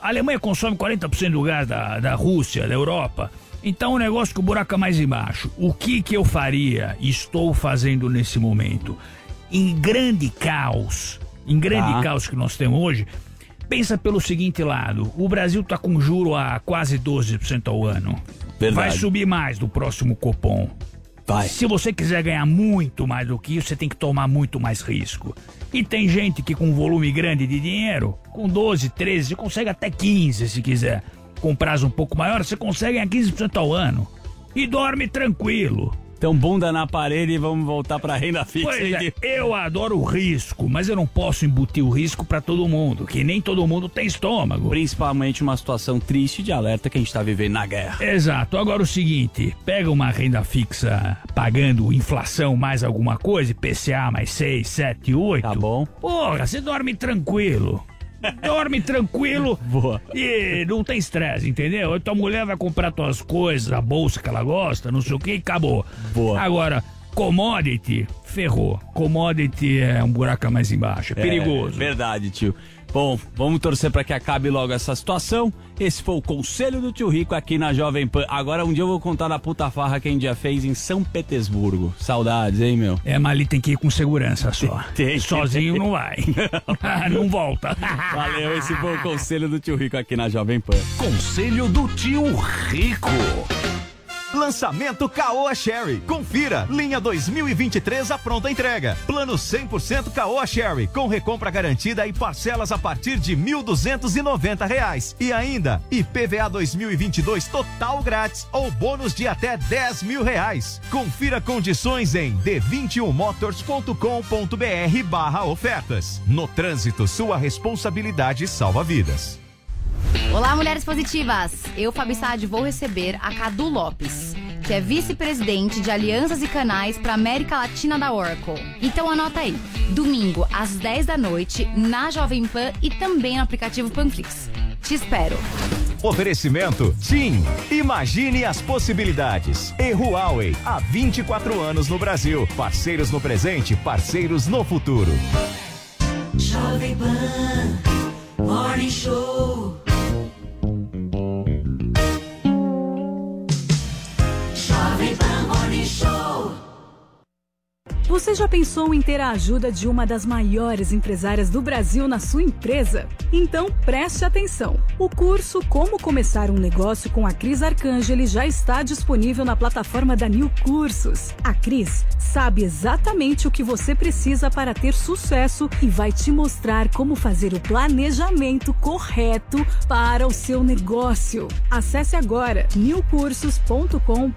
A Alemanha consome 40% do gás da Rússia, da Europa. Então o negócio que o buraco é mais embaixo. O que eu faria, estou fazendo nesse momento? Em grande caos que nós temos hoje, pensa pelo seguinte lado. O Brasil tá com juro a quase 12% ao ano. Verdade. Vai subir mais do próximo Copom. Vai. Se você quiser ganhar muito mais do que isso, você tem que tomar muito mais risco. E tem gente que com volume grande de dinheiro, com 12, 13, você consegue até 15 se quiser. Com prazo um pouco maior, você consegue ganhar 15% ao ano. E dorme tranquilo. Então, bunda na parede e vamos voltar pra renda fixa. Pois é, eu adoro o risco, mas eu não posso embutir o risco pra todo mundo, que nem todo mundo tem estômago. Principalmente uma situação triste de alerta que a gente tá vivendo na guerra. Exato. Agora o seguinte, pega uma renda fixa pagando inflação mais alguma coisa, IPCA mais 6, 7, 8. Tá bom. Porra, você dorme tranquilo. Dorme tranquilo. Boa. E não tem estresse, entendeu? Tua mulher vai comprar tuas coisas, a bolsa que ela gosta, não sei o que, e acabou. Boa. Agora, commodity, ferrou. Commodity é um buraco mais embaixo, é perigoso. Verdade, tio. Bom, vamos torcer pra que acabe logo essa situação. Esse foi o conselho do tio Rico aqui na Jovem Pan. Agora um dia eu vou contar da puta farra que a gente já fez em São Petersburgo. Saudades, hein, meu? É, mas ali tem que ir com segurança só. Sozinho não vai. Não volta. Valeu, esse foi o conselho do tio Rico aqui na Jovem Pan. Conselho do tio Rico. Lançamento Caoa Sherry. Confira. Linha 2023 à pronta entrega. Plano 100% Caoa Sherry. Com recompra garantida e parcelas a partir de R$ 1.290. E ainda, IPVA 2022 total grátis ou bônus de até R$ 10.000. Confira condições em d21motors.com.br/ofertas. No trânsito, sua responsabilidade salva vidas. Olá, mulheres positivas! Eu, Fabi Saad, vou receber a Cadu Lopes, que é vice-presidente de alianças e canais para América Latina da Oracle. Então anota aí, domingo às 10 da noite, na Jovem Pan e também no aplicativo Panflix. Te espero! Oferecimento TIM. Imagine as possibilidades. E Huawei, há 24 anos no Brasil. Parceiros no presente, parceiros no futuro. Jovem Pan Morning Show. Jovem Pan Morning Show. Você já pensou em ter a ajuda de uma das maiores empresárias do Brasil na sua empresa? Então preste atenção. O curso Como Começar um Negócio com a Cris Arcangeli já está disponível na plataforma da New Cursos. A Cris sabe exatamente o que você precisa para ter sucesso e vai te mostrar como fazer o planejamento correto para o seu negócio. Acesse agora newcursos.com.br,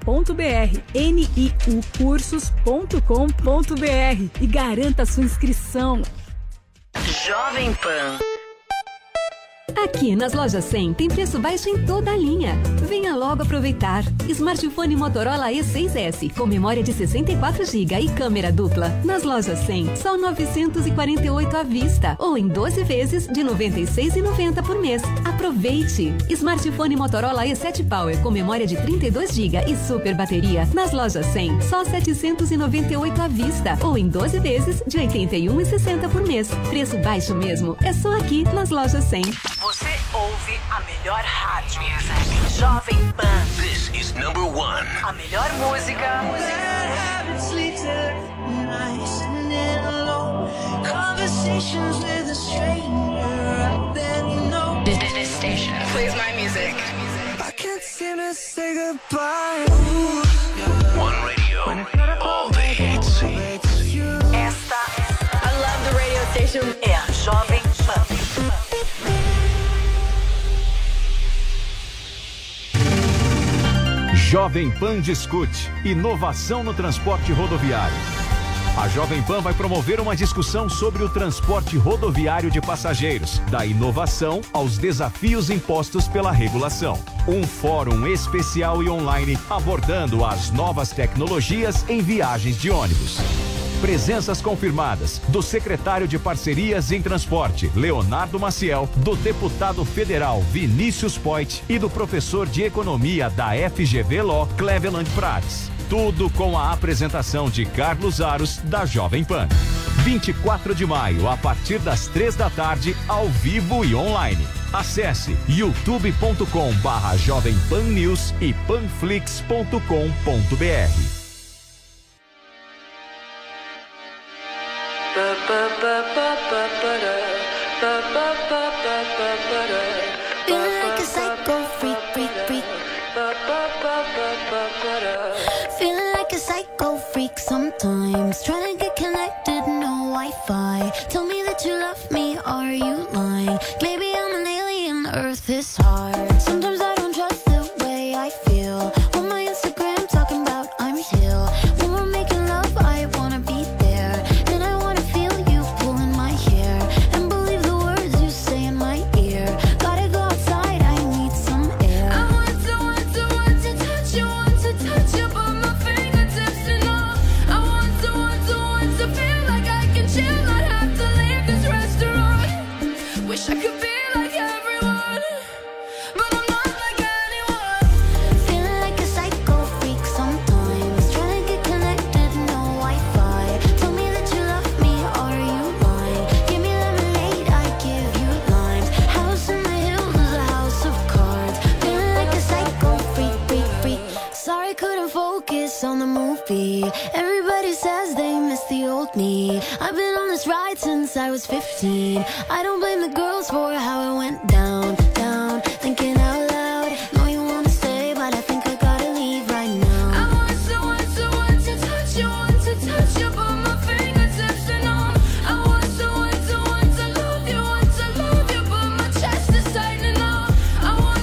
niucursos.com.br e garanta sua inscrição. Jovem Pan. Aqui nas Lojas 100 tem preço baixo em toda a linha. Venha logo aproveitar. Smartphone Motorola E6S com memória de 64 GB e câmera dupla. Nas Lojas 100, só 948 à vista ou em 12 vezes de R$ 96,90 por mês. Aproveite! Smartphone Motorola E7 Power com memória de 32 GB e super bateria. Nas Lojas 100, só 798 à vista ou em 12 vezes de R$ 81,60 por mês. Preço baixo mesmo. É só aqui nas Lojas 100. Você ouve a melhor rádio. Jovem Pan. This is number one. A melhor música. This station plays my music. I can't seem to say goodbye. One radio. All the hits. Esta, I love the radio station, é a Jovem Pan. Jovem Pan discute inovação no transporte rodoviário. A Jovem Pan vai promover uma discussão sobre o transporte rodoviário de passageiros, da inovação aos desafios impostos pela regulação. Um fórum especial e online abordando as novas tecnologias em viagens de ônibus. Presenças confirmadas do secretário de Parcerias em Transporte, Leonardo Maciel, do deputado federal Vinícius Poit e do professor de Economia da FGV Law, Cleveland Prates. Tudo com a apresentação de Carlos Aros, da Jovem Pan. 24 de maio, a partir das 3 da tarde, ao vivo e online. Acesse youtube.com/Jovem Pan News e panflix.com.br. Feeling like a psycho freak, freak, freak. Feeling like a psycho freak sometimes. Trying to get connected, no Wi-Fi. Tell me that you love me, are you lying? Maybe I'm an alien, Earth is hard. Sometimes I don't trust the way I feel. On my Instagram talking about I'm chill. When we're making love, I wanna be there. And I wanna feel you pulling my hair. And believe the words you say in my ear. Gotta go outside, I need some air. I want to touch you, but my fingertips and all. I want to feel like I can chill, not have to leave this restaurant. Wish I could be like everyone, but I'm not like anyone. Feeling like a psycho freak sometimes. Trying to get connected, no Wi-Fi. Tell me that you love me, are you lying? Give me lemonade, I give you limes. House in the hills is a house of cards. Feeling like a psycho freak, freak, freak. Sorry, couldn't focus on the movie. Everybody says they miss the old me. I've been on this ride since I was 15. I don't blame the girls for how it went down, down. Thinking out loud. Know you wanna stay, but I think I gotta leave right now. I want to touch you, but my fingertips and all. I want to love you, but my chest is tightening up. I want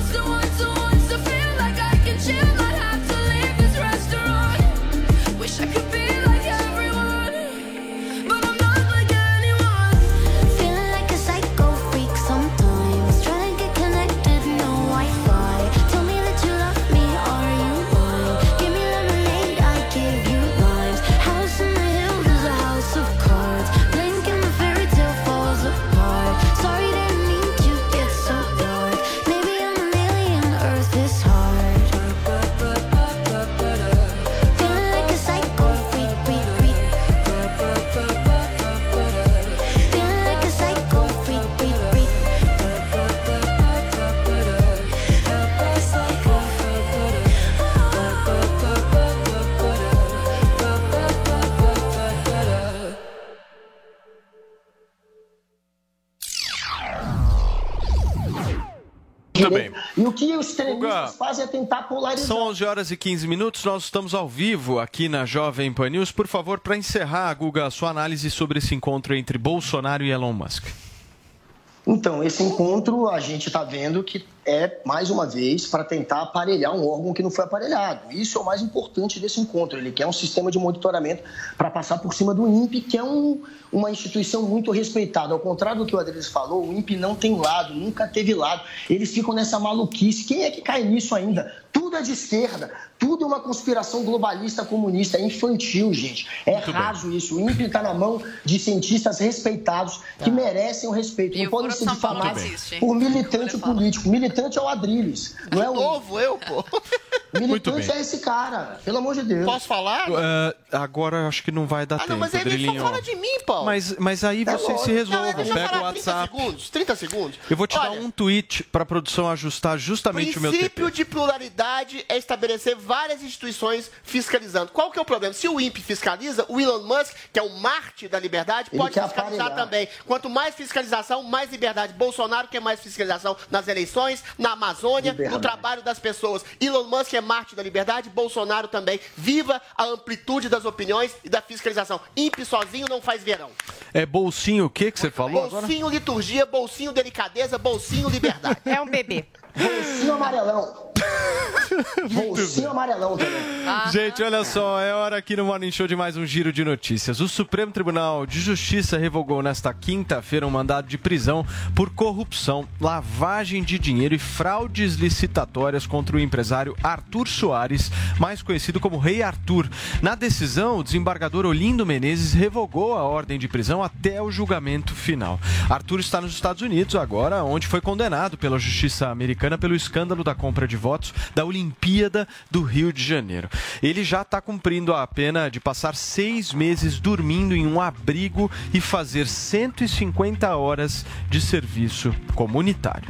to feel like I can chill, not have to leave this restaurant. Wish I could be like everyone, but I'm not like anyone. Feeling like a psycho freak sometimes. Trying to get connected, no Wi-Fi. Tell me that you love me, are you lying? Give me lemonade, I give you limes. House in the hills is a house of cards. Blink and the fairy tale falls apart. Sorry, didn't mean to get so dark. Maybe I'm an alien, Earth is hard. Feeling like a psycho freak, freak, freak. Feeling like a psycho freak, freak, freak. Muito bem. E o que os extremistas fazem é tentar polarizar. São 11 horas e 15 minutos, nós estamos ao vivo aqui na Jovem Pan News. Por favor, para encerrar, Guga, a sua análise sobre esse encontro entre Bolsonaro e Elon Musk. Então, esse encontro a gente está vendo que é, mais uma vez, para tentar aparelhar um órgão que não foi aparelhado. Isso é o mais importante desse encontro. Ele quer um sistema de monitoramento para passar por cima do INPE, que é uma instituição muito respeitada. Ao contrário do que o Adriles falou, o INPE não tem lado, nunca teve lado. Eles ficam nessa maluquice. Quem é que cai nisso ainda? Tudo é de esquerda, tudo é uma conspiração globalista comunista, é infantil, gente. É raso isso. O INPE está na mão de cientistas respeitados que merecem o respeito. Não podem ser difamados por militante político. Militante é o Adriles, não é o novo eu, pô. Militante é esse cara, pelo amor de Deus. Posso falar? Agora acho que não vai dar tempo, não, mas ele só fala de mim, Paulo. Mas aí vocês se resolvam, pega o WhatsApp. 30 segundos. Eu vou te dar um tweet para a produção ajustar justamente o meu tempo. O TP. princípio de pluralidade é estabelecer várias instituições fiscalizando. Qual que é o problema? Se o INPE fiscaliza, o Elon Musk, que é o Marte da liberdade, pode fiscalizar também. Quanto mais fiscalização, mais liberdade. Bolsonaro quer mais fiscalização nas eleições, na Amazônia, no trabalho das pessoas. Elon Musk é Marte da liberdade, Bolsonaro também. Viva a amplitude das opiniões e da fiscalização. INPE sozinho não faz verão. É bolsinho o que você falou agora? Bolsinho liturgia, bolsinho delicadeza, bolsinho liberdade. É um bebê. Bolsinho amarelão. Bolsinho amarelão também. Gente, olha só, é hora aqui no Morning Show de mais um giro de notícias. O Supremo Tribunal de Justiça revogou nesta quinta-feira um mandado de prisão por corrupção, lavagem de dinheiro e fraudes licitatórias contra o empresário Arthur Soares, mais conhecido como Rei Arthur. Na decisão, o desembargador Olindo Menezes revogou a ordem de prisão até o julgamento final. Arthur está nos Estados Unidos agora, onde foi condenado pela justiça americana pelo escândalo da compra de votos da Olimpíada do Rio de Janeiro. Ele já está cumprindo a pena de passar 6 meses dormindo em um abrigo e fazer 150 horas de serviço comunitário.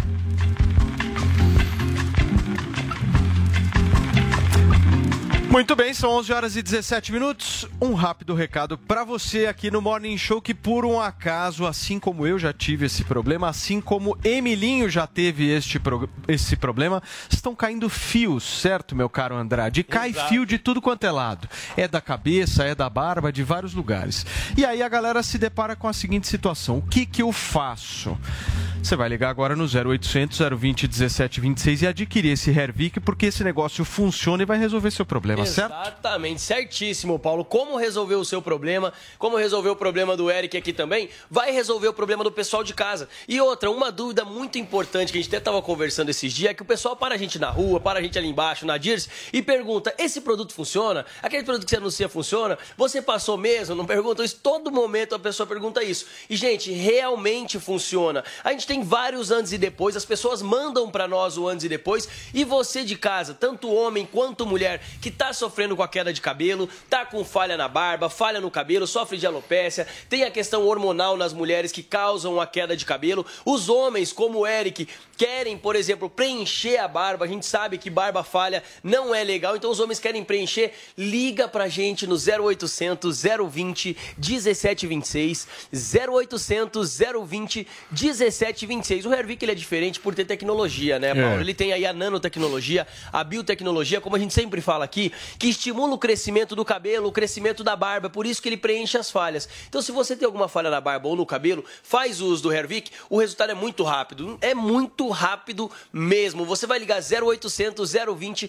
Muito bem, são 11 horas e 17 minutos. Um rápido recado para você aqui no Morning Show que, por um acaso, assim como eu já tive esse problema, assim como Emilinho já teve esse problema, estão caindo fios, certo, meu caro Andrade? E cai fio de tudo quanto é lado. É da cabeça, é da barba, de vários lugares. E aí a galera se depara com a seguinte situação. O que eu faço? Você vai ligar agora no 0800 020 1726 e adquirir esse Hervik, porque esse negócio funciona e vai resolver seu problema. Exatamente, certíssimo, Paulo. Como resolver o seu problema, como resolver o problema do Eric aqui também, vai resolver o problema do pessoal de casa. E outra, uma dúvida muito importante que a gente até estava conversando esses dias é que o pessoal para a gente na rua, para a gente ali embaixo, na Dirce, e pergunta, esse produto funciona? Aquele produto que você anuncia funciona? Você passou mesmo? Não perguntam isso? Todo momento a pessoa pergunta isso. E, gente, realmente funciona. A gente tem vários antes e depois, as pessoas mandam para nós o antes e depois, e você de casa, tanto homem quanto mulher, que tá sofrendo com a queda de cabelo, tá com falha na barba, falha no cabelo, sofre de alopécia, tem a questão hormonal nas mulheres que causam a queda de cabelo. Os homens, como o Eric, querem, por exemplo, preencher a barba. A gente sabe que barba falha não é legal, então os homens querem preencher. Liga pra gente no 0800 020 1726, 0800 020 1726. O Hervik, ele é diferente por ter tecnologia, né, Paulo? Ele tem aí a nanotecnologia, a biotecnologia, como a gente sempre fala aqui, que estimula o crescimento do cabelo, o crescimento da barba, por isso que ele preenche as falhas. Então, se você tem alguma falha na barba ou no cabelo, faz uso do Hervik, o resultado é muito rápido mesmo. Você vai ligar 0800 020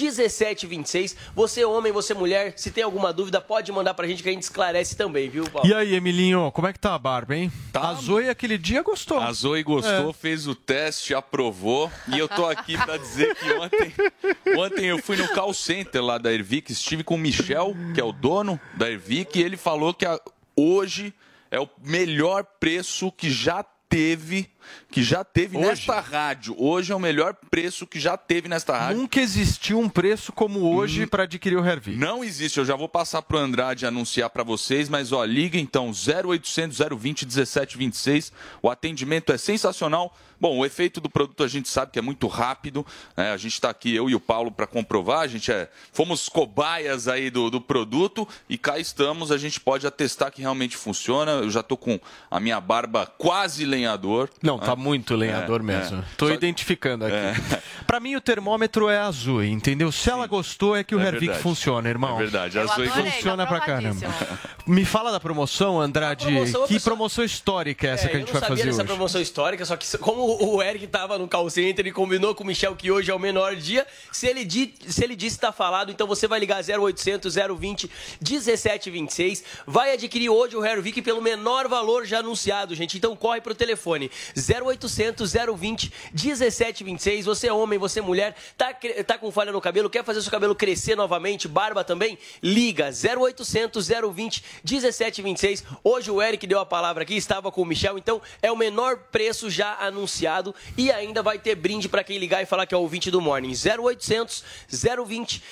1726. Você homem, você mulher, se tem alguma dúvida, pode mandar pra gente que a gente esclarece também, viu, Paulo? E aí, Emilinho, como é que tá a barba, hein? Tá. A Zoe aquele dia gostou. A Zoe gostou, fez o teste, aprovou, e eu tô aqui pra dizer que ontem eu fui no call center lá da Hervik, estive com o Michel, que é o dono da Hervik, e ele falou que hoje é o melhor preço que já teve nesta rádio. Hoje é o melhor preço que já teve nesta rádio. Nunca existiu um preço como hoje para adquirir o Hervik. Não existe. Eu já vou passar para o Andrade anunciar para vocês, mas liga então 0800 020 1726. O atendimento é sensacional. Bom, o efeito do produto a gente sabe que é muito rápido, né? A gente está aqui, eu e o Paulo, para comprovar. A gente fomos cobaias aí do produto e cá estamos. A gente pode atestar que realmente funciona. Eu já estou com a minha barba quase lenhador. Não, tá muito lenhador mesmo. Tô identificando aqui. Pra mim, o termômetro é azul, entendeu? Se ela gostou, é que o Hervik funciona, irmão. É verdade, a Zoe funciona pra caramba. Me fala da promoção, Andrade. Que promoção histórica é essa que a gente vai fazer hoje? Eu não sabia dessa promoção histórica, só que como o Eric tava no call center e combinou com o Michel que hoje é o menor dia, se ele disse tá falado, então você vai ligar 0800 020 1726, vai adquirir hoje o Hervik pelo menor valor já anunciado, gente. Então corre pro telefone 0800 020 1726. Você é homem, você é mulher, tá com falha no cabelo, quer fazer seu cabelo crescer novamente, barba também? Liga 0800 020 1726. Hoje o Eric deu a palavra aqui, estava com o Michel, então é o menor preço já anunciado e ainda vai ter brinde para quem ligar e falar que é o ouvinte do Morning. 0800 020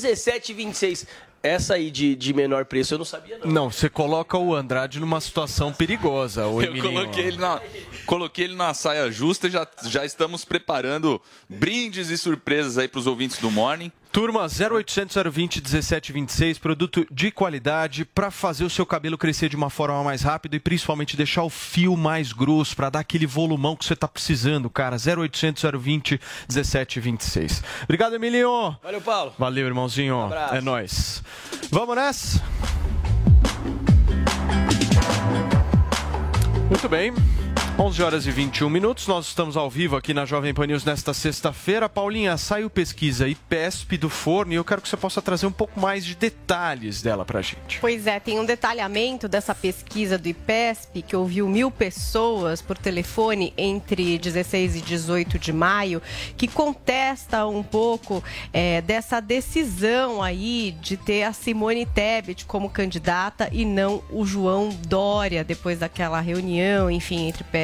1726. Essa aí de menor preço eu não sabia, não. Não, você coloca o Andrade numa situação perigosa. Eu coloquei ele na saia justa e já estamos preparando brindes e surpresas aí para os ouvintes do Morning. Turma, 0800 020 1726, produto de qualidade para fazer o seu cabelo crescer de uma forma mais rápida e principalmente deixar o fio mais grosso, para dar aquele volumão que você tá precisando, cara. 0800 020 1726. Obrigado, Emilinho. Valeu, Paulo. Valeu, irmãozinho. Um abraço. É nóis. Vamos nessa? Muito bem. 11 horas e 21 minutos, nós estamos ao vivo aqui na Jovem Pan News nesta sexta-feira. Paulinha, saiu pesquisa IPESP do forno e eu quero que você possa trazer um pouco mais de detalhes dela pra gente. Pois é, tem um detalhamento dessa pesquisa do IPESP que ouviu 1.000 pessoas por telefone entre 16 e 18 de maio, que contesta um pouco dessa decisão aí de ter a Simone Tebet como candidata e não o João Dória, depois daquela reunião, enfim, entre PSDB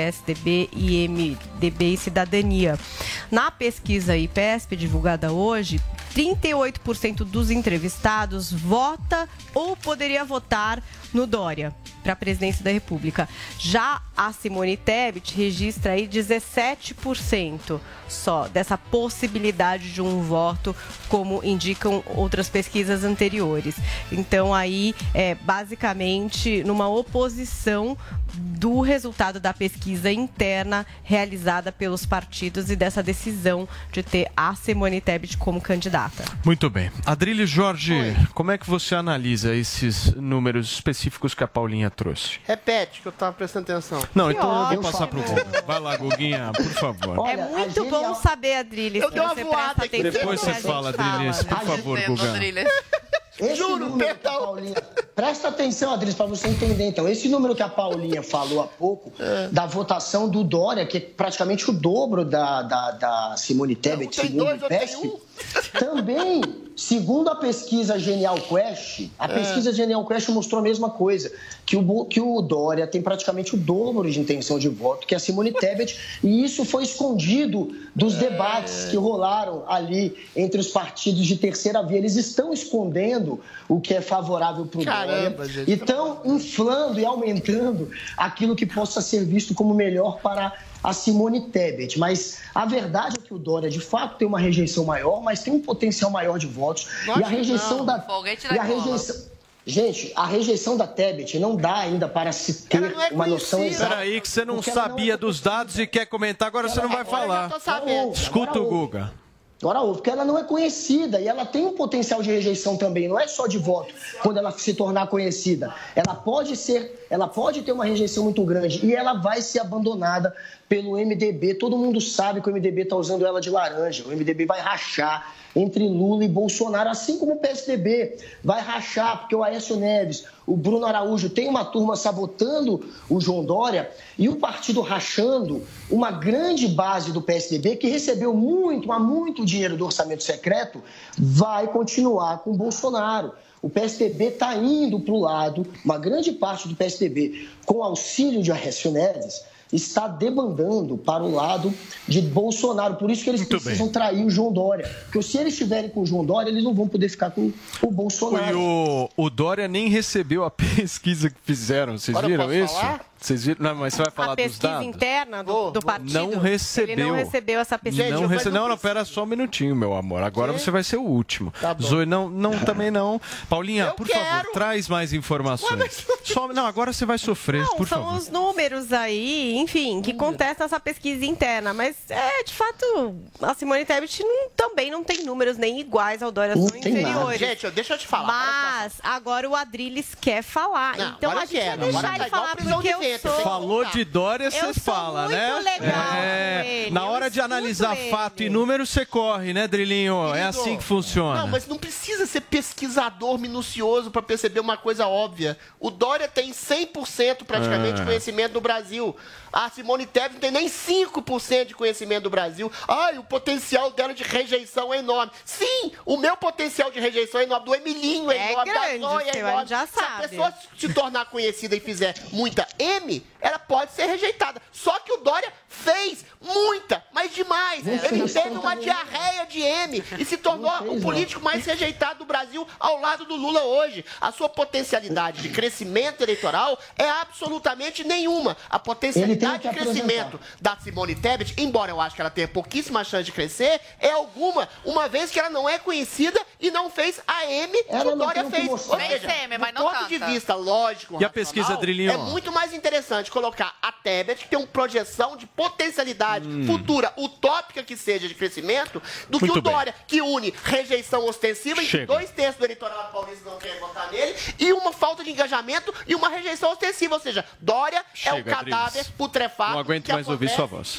PSDB e MDB e Cidadania. Na pesquisa IPESP, divulgada hoje, 38% dos entrevistados vota ou poderia votar no Dória para a presidência da República. Já a Simone Tebet registra aí 17% só dessa possibilidade de um voto, como indicam outras pesquisas anteriores. Então aí é basicamente numa oposição do resultado da pesquisa interna realizada pelos partidos e dessa decisão de ter a Simone Tebet como candidata. Muito bem. Adrilho Jorge, como é que você analisa esses números específicos que a Paulinha trouxe? Repete, que eu estava prestando atenção. Não, então eu vou passar pro Guga. Vai lá, Guguinha, por favor. É muito bom saber, Adriles, que você presta atenção. Depois você fala, Adriles, por favor, Guga. Esse número que a Paulinha... Presta atenção, Adriles, para você entender. Então, esse número que a Paulinha falou há pouco, da votação do Dória, que é praticamente o dobro da Simone Tebet, segundo o PESP, também, segundo a pesquisa Genial Quest, a pesquisa Genial Quest mostrou a mesma coisa, que o Dória tem praticamente o dobro de intenção de voto que a Simone Tebet, e isso foi escondido dos debates que rolaram ali entre os partidos de terceira via. Eles estão escondendo o que é favorável para o Dória e estão inflando e aumentando aquilo que possa ser visto como melhor para a Simone Tebet. Mas a verdade é que o Dória, de fato, tem uma rejeição maior, mas tem um potencial maior de votos. E a rejeição Gente, a rejeição da Tebet não dá ainda para se ter uma noção exata. Peraí, que você não sabia dos dados e quer comentar, agora você não vai falar. Escuta o Guga. Agora ouve, porque ela não é conhecida e ela tem um potencial de rejeição também, não é só de voto, quando ela se tornar conhecida. Ela pode ter uma rejeição muito grande e ela vai ser abandonada pelo MDB. Todo mundo sabe que o MDB está usando ela de laranja. O MDB vai rachar entre Lula e Bolsonaro, assim como o PSDB vai rachar, porque o Aécio Neves, o Bruno Araújo tem uma turma sabotando o João Dória e o partido rachando uma grande base do PSDB que recebeu muito dinheiro do orçamento secreto, vai continuar com o Bolsonaro. O PSDB está indo para o lado, uma grande parte do PSDB, com auxílio de Aécio Neves, está debandando para o lado de Bolsonaro. Por isso que eles precisam trair o João Dória. Porque se eles estiverem com o João Dória, eles não vão poder ficar com o Bolsonaro. E o Dória nem recebeu a pesquisa que fizeram. Vocês viram isso? Vocês viram? Não, mas você vai falar dos dados? A pesquisa interna do partido? Não recebeu. Ele não recebeu essa pesquisa. Não, pera só um minutinho, meu amor. Agora você vai ser o último. Tá bom. Zoe, também não. Paulinha, por favor, traz mais informações. Não, agora você vai sofrer, por favor. São os números aí, enfim, que contestam essa pesquisa interna. Mas, de fato, a Simone Tebet também não tem números nem iguais ao Dória, são inferiores. Gente, deixa eu te falar. Mas agora o Adriles quer falar. Não, então a gente vai deixar ele falar, porque eu Falou de Dória, você fala, né? Na hora de analisar fato e número, você corre, né, Drilinho? Querido, é assim que funciona. Não, mas não precisa ser pesquisador minucioso para perceber uma coisa óbvia. O Dória tem 100% praticamente de conhecimento do Brasil. A Simone Tebet não tem nem 5% de conhecimento do Brasil. O potencial dela de rejeição é enorme. Sim, o meu potencial de rejeição é enorme. Do Emilinho é enorme, grande, da Zoe é enorme. já sabe. Se a pessoa se tornar conhecida e fizer muita M, ela pode ser rejeitada. Só que o Dória fez muita, mas demais. Ele teve uma diarreia de M e se tornou o político mais rejeitado do Brasil ao lado do Lula hoje. A sua potencialidade de crescimento eleitoral é absolutamente nenhuma. A potencialidade de crescimento da Simone Tebet, embora eu acho que ela tenha pouquíssima chance de crescer, é alguma, uma vez que ela não é conhecida e não fez a M que o Dória fez. Ou seja, do ponto de vista lógico, e a pesquisa, Drilinho? É muito mais interessante colocar a Tebet, que tem uma projeção de potencialidade futura, utópica que seja de crescimento, do que o Dória, que une rejeição ostensiva, e 2/3 do eleitorado paulista não quer votar nele, e uma falta de engajamento e uma rejeição ostensiva. Ou seja, Dória é um cadáver putrefado. Não aguento mais ouvir sua voz.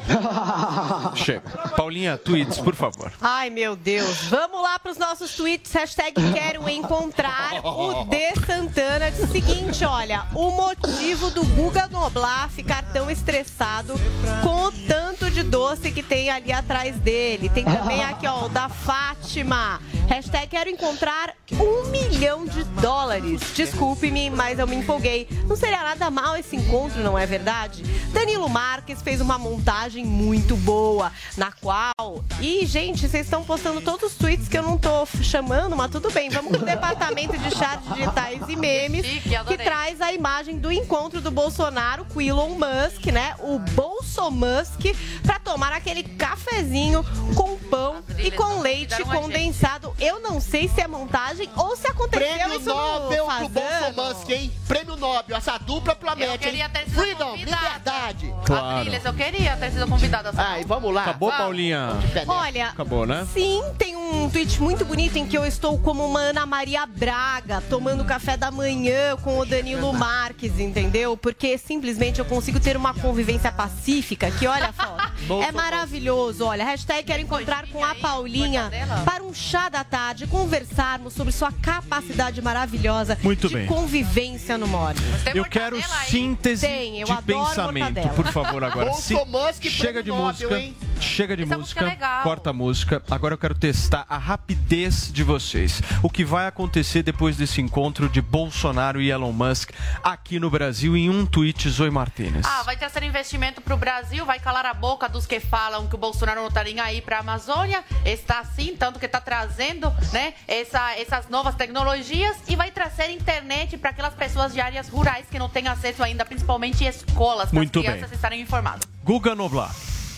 Chega. Paulinha, tweets, por favor. Ai, meu Deus. Vamos lá para os nossos tweets. Hashtag quero encontrar o D. Santana. Diz o seguinte, olha, o motivo do Guga Noblar ficar tão estressado com o tanto de doce que tem ali atrás dele. Tem também aqui, ó, o da Fátima. Hashtag quero encontrar $1 milhão. Desculpe-me, mas eu me empolguei. Não seria nada mal esse encontro, não é verdade? Danilo Marques fez uma montagem muito boa, na qual... E, gente, vocês estão postando todos os tweets que eu não tô chamando, mas tudo bem. Vamos pro departamento de chats digitais e memes, que traz a imagem do encontro do Bolsonaro com Elon Musk, né? O Bolsomusk, pra tomar aquele cafezinho com pão e com leite condensado. Eu não sei se é montagem ou se aconteceu Prêmio isso Nobel no pro Bolsomusk, hein? Prêmio Nobel, essa dupla promete, Eu queria hein? ter sido Freedom, convidada. liberdade. Adriles, eu queria ter sido convidada. Ai, vamos lá. Acabou, Paulinha? Olha, Acabou, né? sim, tem um tweet muito bonito em que eu estou como uma Ana Maria Braga, tomando café da manhã com o Danilo Marques, entendeu? Porque simplesmente eu consigo ter uma convivência pacífica que, olha só, é maravilhoso. Olha, hashtag quero encontrar com a Paulinha para um chá da tarde, conversarmos sobre sua capacidade maravilhosa Muito de bem. convivência no Mori. Eu quero síntese Tem, eu de adoro pensamento, mortadela. por favor, agora. Bolsomusk, Chega de prêmio música. Nobel, hein? Chega de Essa música. música é legal. Corta a música. Agora eu quero testar a rapidez de vocês. O que vai acontecer depois desse encontro de Bolsonaro e Elon Musk aqui no Brasil em um tweet, Zoe Martínez. Vai trazer investimento pro Brasil, vai calar a boca dos que falam que o Bolsonaro não tá nem aí pra Amazônia. Está sim, tanto que tá trazendo, né, essas novas tecnologias e vai trazer internet para aquelas pessoas de áreas rurais que não têm acesso ainda, principalmente escolas, para as Muito crianças bem. estarem informadas. Guga Noblar.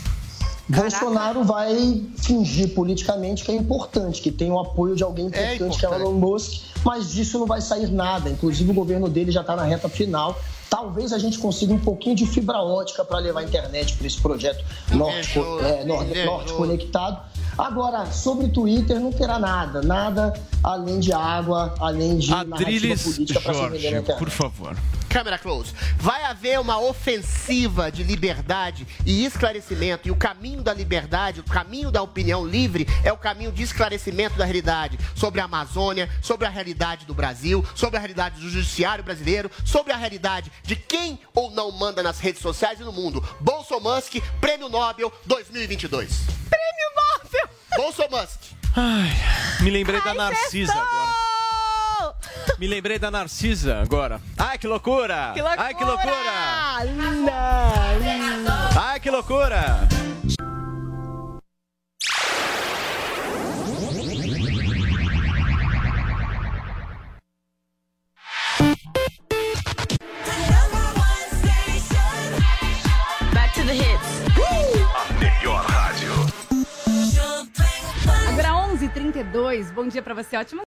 Bolsonaro vai fingir politicamente que é importante, que tem o apoio de alguém importante, que é o Elon Musk, mas disso não vai sair nada. Inclusive, o governo dele já está na reta final. Talvez a gente consiga um pouquinho de fibra ótica para levar a internet para esse projeto norte conectado. Agora, sobre Twitter, não terá nada além de água, além de Adriles narrativa política para se vender na Jorge, internet. por favor. Câmera close. Vai haver uma ofensiva de liberdade e esclarecimento. E o caminho da liberdade, o caminho da opinião livre é o caminho de esclarecimento da realidade sobre a Amazônia, sobre a realidade do Brasil, sobre a realidade do judiciário brasileiro, sobre a realidade de quem ou não manda nas redes sociais e no mundo. Bolsomusk, Prêmio Nobel 2022. Prêmio Nobel! Bolsomusk. Ai, me lembrei da Narcisa agora. Me lembrei da Narcisa agora. Ai, que loucura! Que loucura! Ai, que loucura! Ai, que loucura! Back to the hits. A melhor rádio. Agora 11h32. Bom dia pra você, ótimo